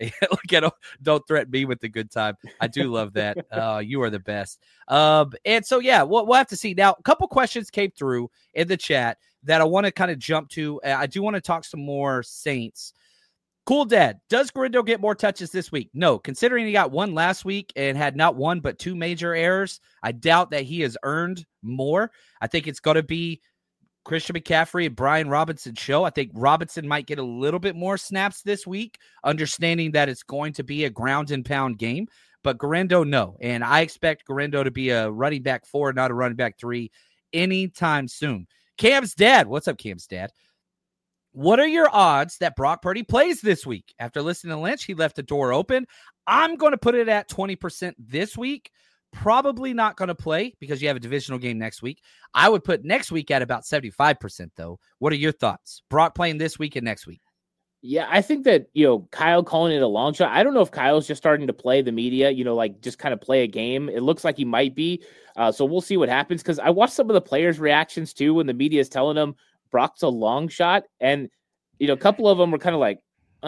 Don't threaten me with the good time. I do love that. You are the best. And so, yeah, we'll have to see. Now, a couple questions came through in the chat that I want to kind of jump to. I do want to talk some more Saints. Cool Dad, does Guerendo get more touches this week? No, considering he got one last week and had not one but two major errors, I doubt that he has earned more. I think it's going to be Christian McCaffrey and Brian Robinson show. I think Robinson might get a little bit more snaps this week, understanding that it's going to be a ground and pound game. But Guerendo, no. And I expect Guerendo to be a running back 4, not a running back 3 anytime soon. Cam's dad. What's up, Cam's dad? What are your odds that Brock Purdy plays this week? After listening to Lynch, he left the door open. I'm going to put it at 20% this week. Probably not going to play because you have a divisional game next week. I would put next week at about 75%, though. What are your thoughts? Brock playing this week and next week? Yeah, I think that, Kyle calling it a long shot. I don't know if Kyle's just starting to play the media, just kind of play a game. It looks like he might be. So we'll see what happens, because I watched some of the players' reactions, too, when the media is telling them Brock's a long shot. And, a couple of them were kind of like,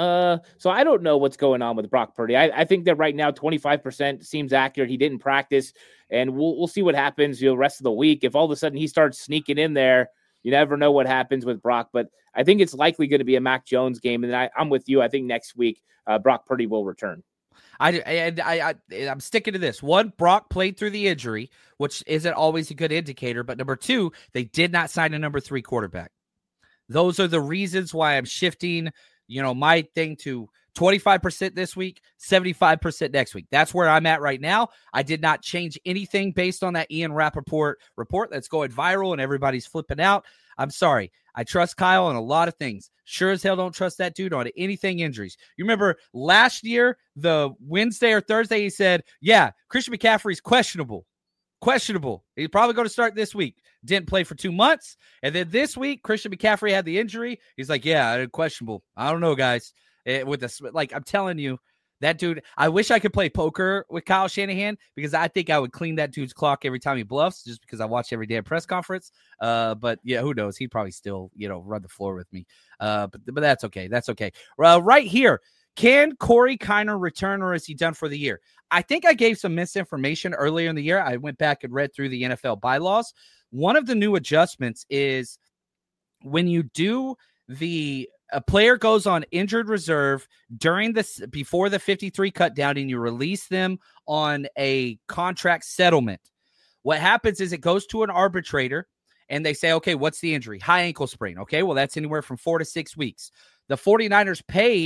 so I don't know what's going on with Brock Purdy. I think that right now 25% seems accurate. He didn't practice, and we'll see what happens the rest of the week. If all of a sudden he starts sneaking in there, you never know what happens with Brock. But I think it's likely going to be a Mac Jones game, and I'm with you. I think next week Brock Purdy will return. I'm sticking to this. One, Brock played through the injury, which isn't always a good indicator. But number two, they did not sign a number 3 quarterback. Those are the reasons why I'm shifting my thing to 25% this week, 75% next week. That's where I'm at right now. I did not change anything based on that Ian Rappaport report that's going viral and everybody's flipping out. I'm sorry. I trust Kyle on a lot of things. Sure as hell don't trust that dude on anything injuries. You remember last year, the Wednesday or Thursday, he said, yeah, Christian McCaffrey's questionable. He's probably going to start this week. Didn't play for 2 months. And then this week, Christian McCaffrey had the injury. He's like, yeah, questionable. I don't know, guys. I'm telling you, that dude, I wish I could play poker with Kyle Shanahan, because I think I would clean that dude's clock every time he bluffs, just because I watch every damn press conference. But yeah, who knows? He'd probably still, run the floor with me. But that's okay. That's okay. Right here. Can Corey Kiner return, or is he done for the year? I think I gave some misinformation earlier in the year. I went back and read through the NFL bylaws. One of the new adjustments is when you do a player goes on injured reserve before the 53 cut down, and you release them on a contract settlement. What happens is it goes to an arbitrator, and they say, okay, what's the injury? High ankle sprain. Okay, well, that's anywhere from 4 to 6 weeks. The 49ers pay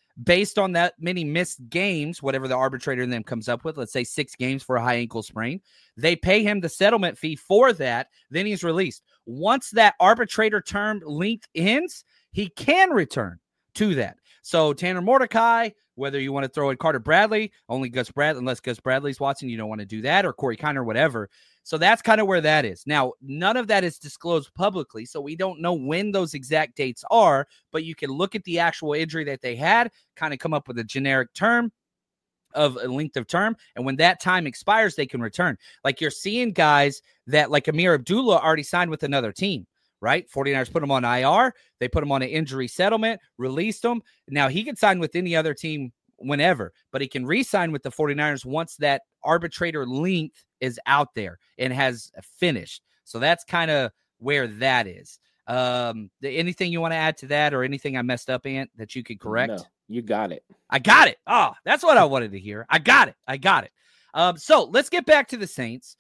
based on that many missed games, whatever the arbitrator then comes up with, let's say 6 games for a high ankle sprain, they pay him the settlement fee for that, then he's released. Once that arbitrator term length ends, he can return to that. So Tanner Mordecai, whether you want to throw in Carter Bradley, only Gus Bradley, unless Gus Bradley's watching, you don't want to do that, or Corey Kiner, whatever. So that's kind of where that is. Now, none of that is disclosed publicly, so we don't know when those exact dates are, but you can look at the actual injury that they had, kind of come up with a generic term of a length of term, and when that time expires, they can return. Like you're seeing guys that, like Amir Abdullah, already signed with another team, right? 49ers put him on IR. They put him on an injury settlement, released him. Now he can sign with any other team whenever, but he can re-sign with the 49ers once that arbitrator length is out there and has finished. So that's kind of where that is. Anything you want to add to that, or anything I messed up, Ant, that you could correct? No, you got it. I got it. Oh, that's what I wanted to hear. I got it. So let's get back to the Saints.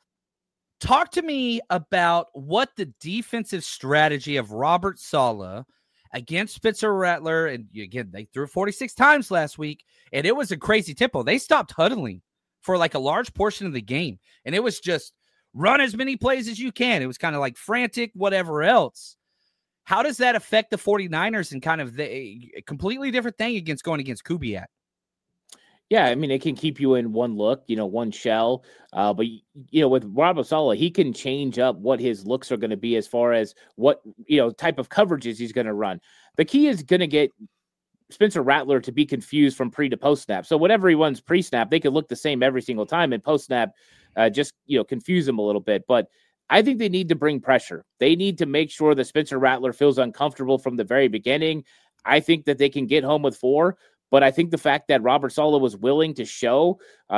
Talk to me about what the defensive strategy of Robert Saleh against Spencer Rattler, and again, they threw it 46 times last week, and it was a crazy tempo. They stopped huddling for like a large portion of the game, and it was just run as many plays as you can. It was kind of like frantic, whatever else. How does that affect the 49ers and kind of a completely different thing going against Kubiak? Yeah, I mean, it can keep you in one look, one shell. But, with Robert Saleh, he can change up what his looks are going to be as far as what, type of coverages he's going to run. The key is going to get Spencer Rattler to be confused from pre to post snap. So whatever he runs pre-snap, they could look the same every single time, and post-snap just, confuse him a little bit. But I think they need to bring pressure. They need to make sure that Spencer Rattler feels uncomfortable from the very beginning. I think that they can get home with 4. But I think the fact that Robert Saleh was willing to show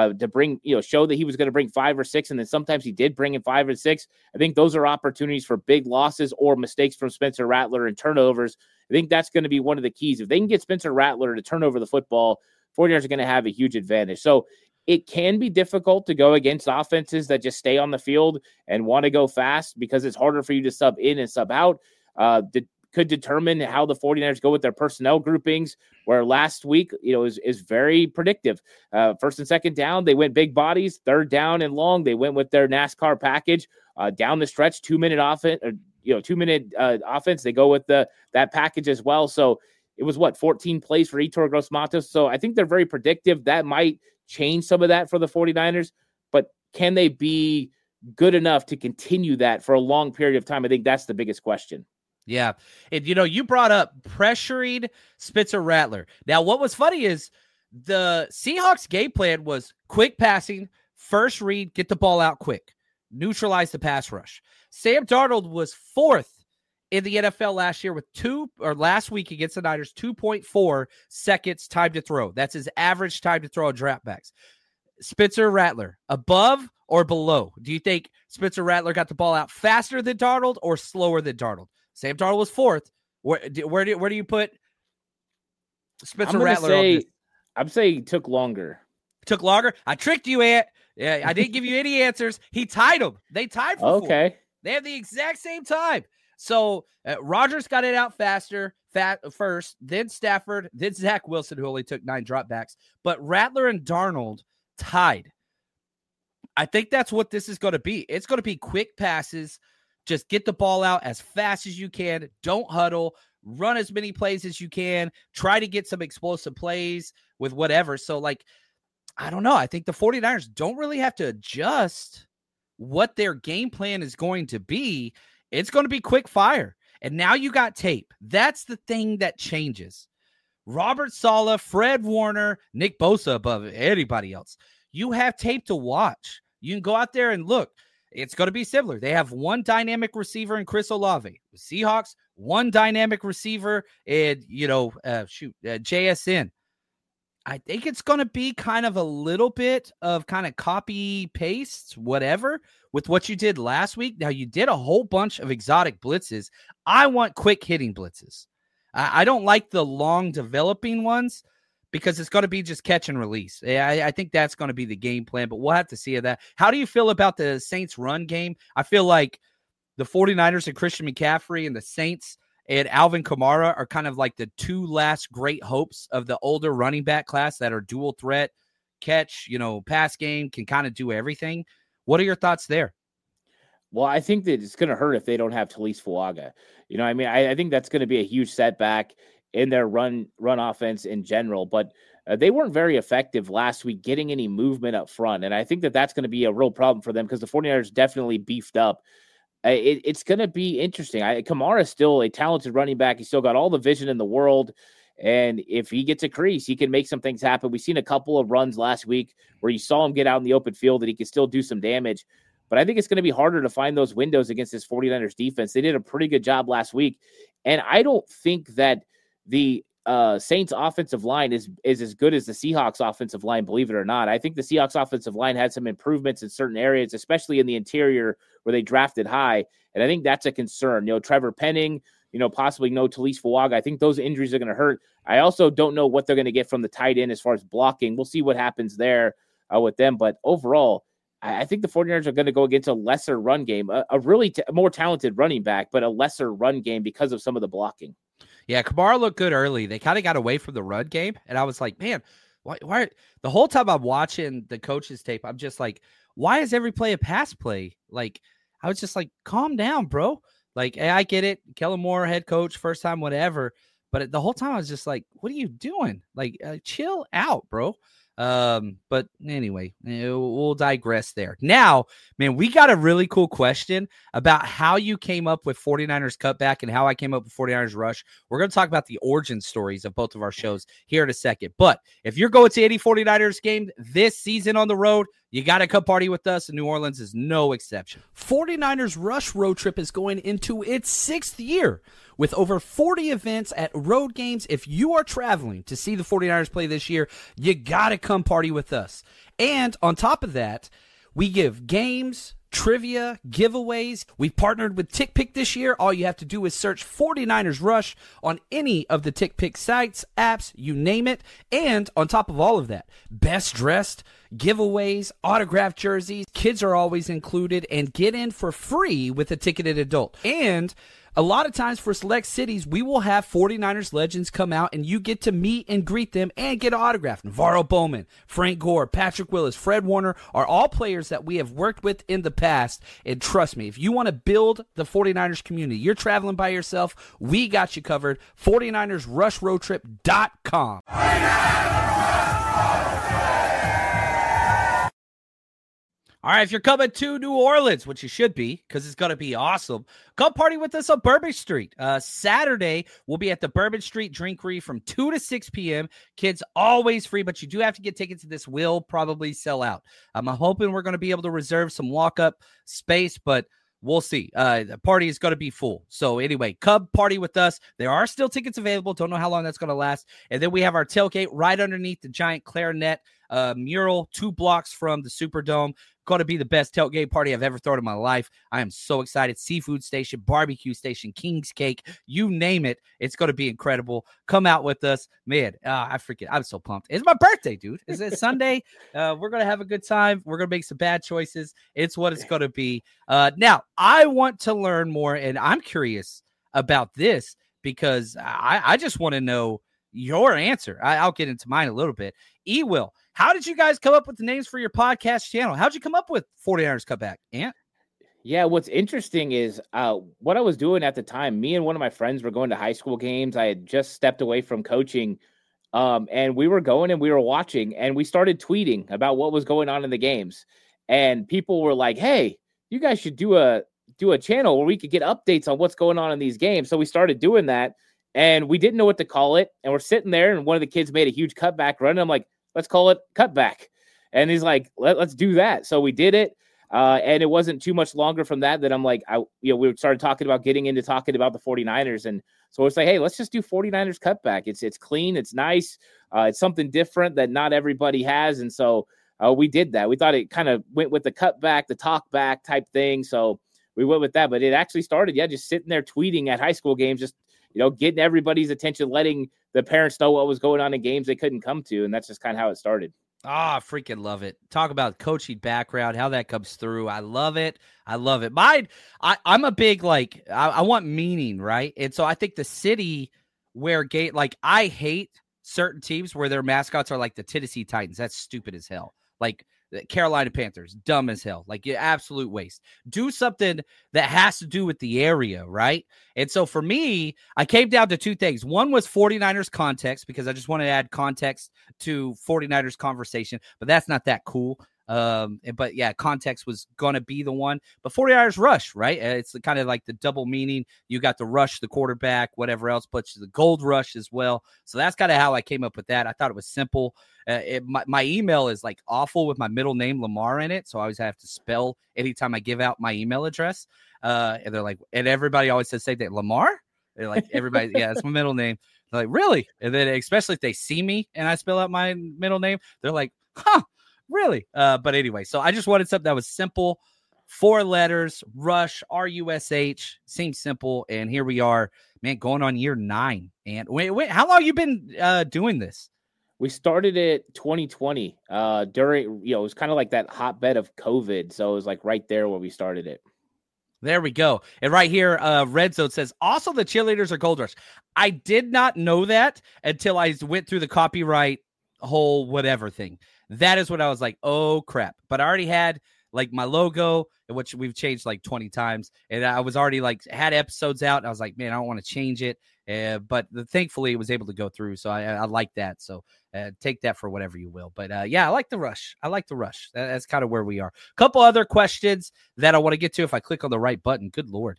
show that he was going to bring 5 or 6, and then sometimes he did bring in 5 or 6, I think those are opportunities for big losses or mistakes from Spencer Rattler and turnovers. I think that's going to be one of the keys. If they can get Spencer Rattler to turn over the football, 49ers are going to have a huge advantage. So it can be difficult to go against offenses that just stay on the field and want to go fast, because it's harder for you to sub in and sub out. Could determine how the 49ers go with their personnel groupings, where last week, is very predictive. First and second down, they went big bodies. Third down and long, they went with their NASCAR package. Down the stretch, 2-minute offense, 2-minute offense, they go with that package as well. So it was 14 plays for Yetur Gross-Matos. So I think they're very predictive. That might change some of that for the 49ers, but can they be good enough to continue that for a long period of time? I think that's the biggest question. Yeah. And, you brought up pressuring Spencer Rattler. Now, what was funny is the Seahawks game plan was quick passing, first read, get the ball out quick, neutralize the pass rush. Sam Darnold was 4th in the NFL last year with last week against the Niners, 2.4 seconds time to throw. That's his average time to throw on dropbacks. Spencer Rattler, above or below? Do you think Spencer Rattler got the ball out faster than Darnold or slower than Darnold? Sam Darnold was 4th. Where do you put Spencer Rattler? I'm saying he took longer. Took longer? I tricked you, Ant. Yeah, I didn't give you any answers. He tied them. They tied for 4. Okay. They have the exact same time. So Rodgers got it out faster first, then Stafford, then Zach Wilson, who only took 9 dropbacks. But Rattler and Darnold tied. I think that's what this is going to be. It's going to be quick passes. Just get the ball out as fast as you can. Don't huddle. Run as many plays as you can. Try to get some explosive plays with whatever. So, I don't know. I think the 49ers don't really have to adjust what their game plan is going to be. It's going to be quick fire. And now you got tape. That's the thing that changes. Robert Saleh, Fred Warner, Nick Bosa above anybody else. You have tape to watch. You can go out there and look. It's going to be similar. They have one dynamic receiver in Chris Olave. The Seahawks, one dynamic receiver in, JSN. I think it's going to be kind of a little bit of kind of copy paste, whatever, with what you did last week. Now, you did a whole bunch of exotic blitzes. I want quick hitting blitzes. I don't like the long developing ones, because it's going to be just catch and release. I think that's going to be the game plan, but we'll have to see that. How do you feel about the Saints run game? I feel like the 49ers and Christian McCaffrey and the Saints and Alvin Kamara are kind of like the two last great hopes of the older running back class that are dual threat, catch, pass game, can kind of do everything. What are your thoughts there? Well, I think that it's going to hurt if they don't have Talise Fuaga. I think that's going to be a huge setback in their run offense in general. But they weren't very effective last week getting any movement up front. And I think that that's going to be a real problem for them because the 49ers definitely beefed up. It's going to be interesting. Kamara is still a talented running back. He's still got all the vision in the world. And if he gets a crease, he can make some things happen. We've seen a couple of runs last week where you saw him get out in the open field that he could still do some damage. But I think it's going to be harder to find those windows against this 49ers defense. They did a pretty good job last week. And I don't think that the Saints offensive line is as good as the Seahawks offensive line, believe it or not. I think the Seahawks offensive line had some improvements in certain areas, especially in the interior where they drafted high. And I think that's a concern. Trevor Penning, possibly no Talise Fuaga. I think those injuries are going to hurt. I also don't know what they're going to get from the tight end as far as blocking. We'll see what happens there with them. But overall, I think the 49ers are going to go against a lesser run game, a really more talented running back, but a lesser run game because of some of the blocking. Yeah, Kamara looked good early. They kind of got away from the run game. And I was like, man, why the whole time I'm watching the coach's tape, I'm just like, why is every play a pass play? Like, I was just like, calm down, bro. Like, hey, I get it. Kellen Moore, head coach, first time, whatever. But the whole time I was just like, what are you doing? Like, chill out, bro. But anyway, we'll digress there. Now, man, we got a really cool question about how you came up with 49ers cutback and how I came up with 49ers rush. We're going to talk about the origin stories of both of our shows here in a second. But if you're going to any 49ers game this season on the road, you got to come party with us, and New Orleans is no exception. 49ers Rush Road Trip is going into its 6th year with over 40 events at road games. If you are traveling to see the 49ers play this year, you got to come party with us. And on top of that, we give games, trivia, giveaways. We've partnered with TickPick this year. All you have to do is search 49ers Rush on any of the TickPick sites, apps, you name it. And on top of all of that, best dressed, giveaways, autographed jerseys, kids are always included, and get in for free with a ticketed adult. And a lot of times for select cities, we will have 49ers legends come out and you get to meet and greet them and get an autograph. Navarro Bowman, Frank Gore, Patrick Willis, Fred Warner are all players that we have worked with in the past. And trust me, if you want to build the 49ers community, you're traveling by yourself, we got you covered. 49ersRushRoadTrip.com. All right, if you're coming to New Orleans, which you should be because it's going to be awesome, come party with us on Bourbon Street. Saturday, we'll be at the Bourbon Street Drinkery from 2 to 6 p.m. Kids always free, but you do have to get tickets. This will probably sell out. I'm hoping we're going to be able to reserve some walk-up space, but we'll see. The party is going to be full. So anyway, come party with us. There are still tickets available. Don't know how long that's going to last. And then we have our tailgate right underneath the giant clarinet mural 2 blocks from the Superdome. Going to be the best tailgate party I've ever thrown in my life. I am so excited. Seafood station, barbecue station, King's Cake, you name it. It's going to be incredible. Come out with us. Man, I'm so pumped. It's my birthday, dude. It's Sunday. We're going to have a good time. We're going to make some bad choices. It's what it's going to be. Now, I want to learn more, and I'm curious about this because I just want to know your answer. I'll get into mine a little bit. Will, how did you guys come up with the names for your podcast channel? How'd you come up with 49ers Cutback? Ant? Yeah, what's interesting is what I was doing at the time, me and one of my friends were going to high school games. I had just stepped away from coaching, and we were going and we were watching, and we started tweeting about what was going on in the games. And people were like, hey, you guys should do a channel where we could get updates on what's going on in these games. So we started doing that, and we didn't know what to call it. And we're sitting there, and one of the kids made a huge cutback run. And I'm like, let's call it Cutback. And he's like, let's do that. So we did it. And it wasn't too much longer from that I'm like, we started talking about getting into talking about the 49ers. And so it's like, hey, let's just do 49ers Cutback. It's clean. It's nice. It's something different that not everybody has. And so we did that. We thought it kind of went with the cutback, the talk back type thing. So we went with that, but it actually started, just sitting there tweeting at high school games, just, getting everybody's attention, letting the parents know what was going on in games they couldn't come to. And that's just kind of how it started. Ah, I freaking love it. Talk about coaching background, how that comes through. I love it. I'm a big, I want meaning, right? And so I think the city where I hate certain teams where their mascots are like the Tennessee Titans. That's stupid as hell. Like the Carolina Panthers, dumb as hell. Like, absolute waste. Do something that has to do with the area, right? And so for me, I came down to two things. One was 49ers context, because I just want to add context to 49ers conversation, but that's not that cool. But yeah, context was going to be the one. But 49ers rush, right? It's kind of like the double meaning. You got the rush, the quarterback, whatever else, but the gold rush as well. So that's kind of how I came up with that. I thought it was simple. My email is like awful with my middle name Lamar in it, so I always have to spell anytime I give out my email address. And they're like, and everybody always says, say that Lamar. They're like, everybody, yeah, that's my middle name. They're like, really? And then especially if they see me and I spell out my middle name, they're like, huh, really? But anyway, so I just wanted something that was simple. 4 letters, Rush, RUSH, seems simple. And here we are, man, going on year 9. And wait, how long you been doing this? We started it 2020 during, it was kind of like that hotbed of COVID. So it was like right there where we started it. There we go. And right here, Red Zone says, also the cheerleaders are Gold Rush. I did not know that until I went through the copyright whole whatever thing. That is when I was like, oh, crap. But I already had like my logo, which we've changed like 20 times. And I was already had episodes out. And I was like, man, I don't want to change it. But thankfully it was able to go through. So I like that. So take that for whatever you will. But yeah, I like the rush. That's kind of where we are. A couple other questions that I want to get to if I click on the right button. Good Lord.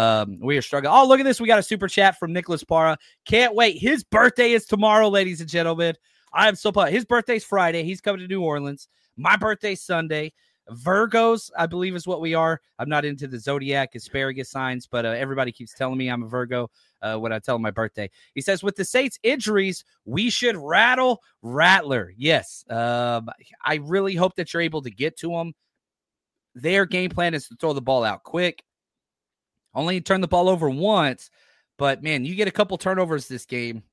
We are struggling. Oh, look at this. We got a super chat from Nicholas Parra. Can't wait. His birthday is tomorrow, ladies and gentlemen. I am so pumped. His birthday's Friday. He's coming to New Orleans. My birthday's Sunday. Virgos, I believe, is what we are. I'm not into the zodiac asparagus signs, but everybody keeps telling me I'm a Virgo when I tell them my birthday. He says, with the Saints injuries, we should rattle Rattler. Yes. I really hope that you're able to get to him. Their game plan is to throw the ball out quick. Only turn the ball over once. But, man, you get a couple turnovers this game.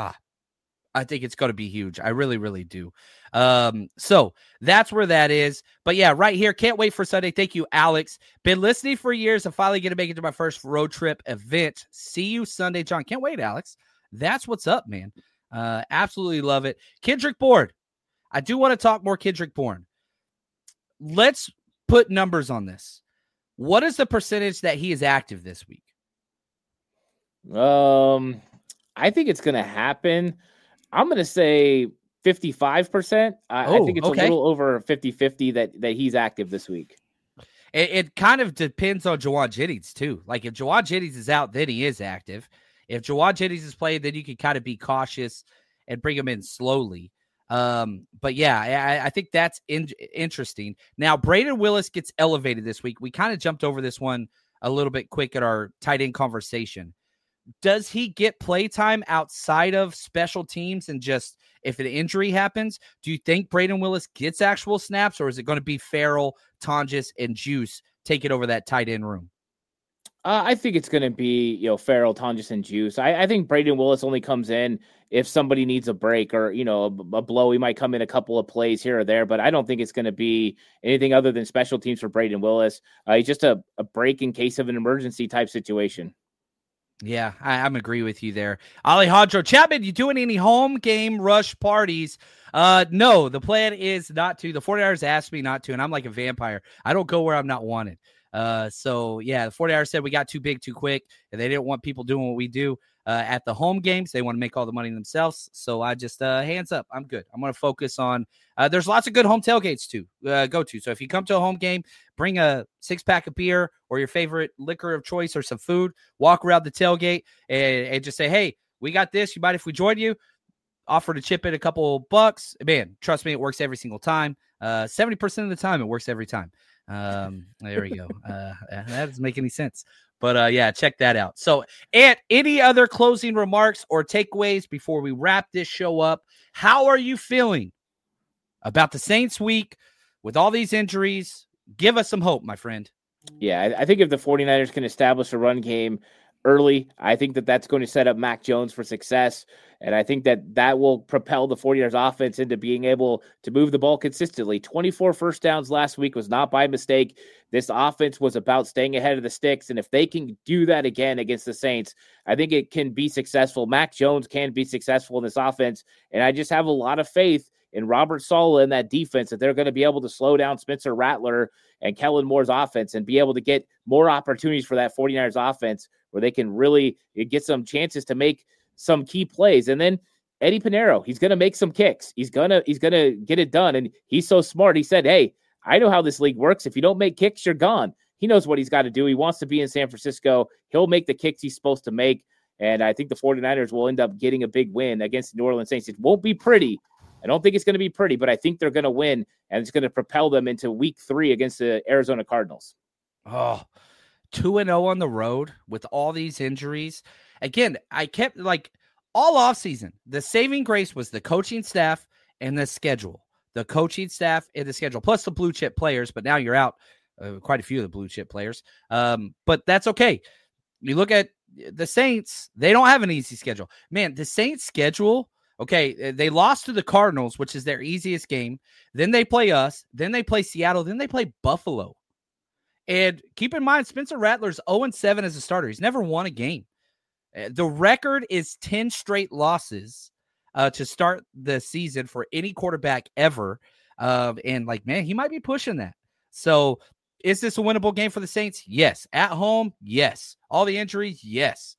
I think it's going to be huge. I really, really do. So that's where that is. But yeah, right here. Can't wait for Sunday. Thank you, Alex. Been listening for years. I'm finally going to make it to my first road trip event. See you Sunday, John. Can't wait, Alex. That's what's up, man. Absolutely love it. Kendrick Bourne. I do want to talk more Kendrick Bourne. Let's put numbers on this. What is the percentage that he is active this week? I think it's going to happen. I'm going to say 55%. I think it's a little over 50-50 that he's active this week. It kind of depends on Jauan Jennings, too. Like, if Jauan Jennings is out, then he is active. If Jauan Jennings is playing, then you can kind of be cautious and bring him in slowly. But, yeah, I think that's interesting. Now, Brayden Willis gets elevated this week. We kind of jumped over this one a little bit quick at our tight end conversation. Does he get playtime outside of special teams and just if an injury happens? Do you think Brayden Willis gets actual snaps, or is it going to be Farrell, Tonjes, and Juice taking over that tight end room? I think it's going to be, Farrell, Tonjes, and Juice. I think Brayden Willis only comes in if somebody needs a break or, a blow. He might come in a couple of plays here or there, but I don't think it's going to be anything other than special teams for Brayden Willis. He's just a break in case of an emergency type situation. Yeah, I'm agree with you there. Alejandro Chapman, you doing any home game rush parties? No, the plan is not to. The 49ers asked me not to, and I'm like a vampire. I don't go where I'm not wanted. So, yeah, the 49ers said we got too big too quick, and they didn't want people doing what we do at the home games. They want to make all the money themselves. So I just hands up. I'm good. I'm going to focus on there's lots of good home tailgates to go to. So if you come to a home game, bring a 6-pack of beer or your favorite liquor of choice or some food, walk around the tailgate and just say, hey, we got this. You mind if we join you? Offer to chip in a couple bucks. Man, trust me, it works every single time. 70% of the time, it works every time. There we go. That doesn't make any sense. But yeah, check that out. So, Ant, any other closing remarks or takeaways before we wrap this show up? How are you feeling about the Saints week with all these injuries? Give us some hope, my friend. Yeah, I think if the 49ers can establish a run game, early. I think that that's going to set up Mac Jones for success. And I think that that will propel the 49ers offense into being able to move the ball consistently. 24 first downs last week was not by mistake. This offense was about staying ahead of the sticks. And if they can do that again against the Saints, I think it can be successful. Mac Jones can be successful in this offense. And I just have a lot of faith in Robert Saleh and that defense that they're going to be able to slow down Spencer Rattler and Kellen Moore's offense and be able to get more opportunities for that 49ers offense where they can really get some chances to make some key plays. And then Eddie Pinheiro, he's going to make some kicks. He's going to get it done. And he's so smart. He said, hey, I know how this league works. If you don't make kicks, you're gone. He knows what he's got to do. He wants to be in San Francisco. He'll make the kicks he's supposed to make. And I think the 49ers will end up getting a big win against the New Orleans Saints. It won't be pretty. I don't think it's going to be pretty, but I think they're going to win, and it's going to propel them into week 3 against the Arizona Cardinals. Oh, 2-0 on the road with all these injuries. Again, I kept all offseason, the saving grace was the coaching staff and the schedule. The coaching staff and the schedule, plus the blue chip players, but now you're out quite a few of the blue chip players. But that's okay. You look at the Saints, they don't have an easy schedule. Man, the Saints schedule, okay, they lost to the Cardinals, which is their easiest game. Then they play us. Then they play Seattle. Then they play Buffalo. And keep in mind, Spencer Rattler's 0-7 as a starter. He's never won a game. The record is 10 straight losses to start the season for any quarterback ever. And man, he might be pushing that. So is this a winnable game for the Saints? Yes. At home? Yes. All the injuries? Yes.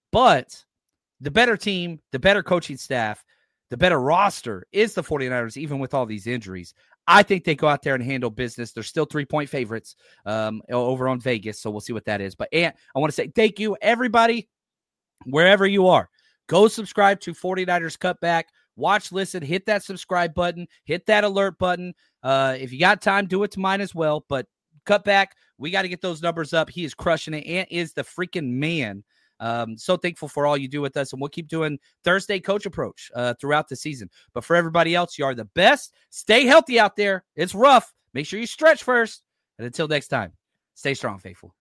But the better team, the better coaching staff, the better roster is the 49ers, even with all these injuries. I think they go out there and handle business. They're still 3-point favorites over on Vegas, so we'll see what that is. But Ant, I want to say thank you, everybody, wherever you are. Go subscribe to 49ers Cutback. Watch, listen, hit that subscribe button, hit that alert button. If you got time, do it to mine as well. But Cutback, we got to get those numbers up. He is crushing it. Ant is the freaking man. So thankful for all you do with us, and we'll keep doing Thursday Coach Approach throughout the season. But for everybody else, you are the best. Stay healthy out there. It's rough. Make sure you stretch first. And until next time, stay strong, faithful.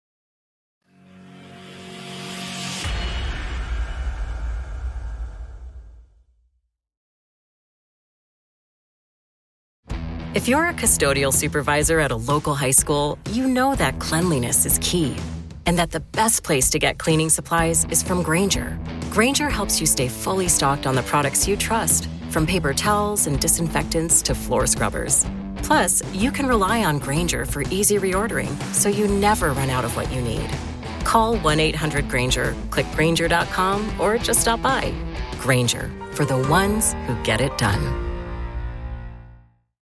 If you're a custodial supervisor at a local high school, you know that cleanliness is key. And that the best place to get cleaning supplies is from Grainger. Grainger helps you stay fully stocked on the products you trust, from paper towels and disinfectants to floor scrubbers. Plus, you can rely on Grainger for easy reordering, so you never run out of what you need. Call 1-800-GRAINGER, click Grainger.com, or just stop by. Grainger, for the ones who get it done.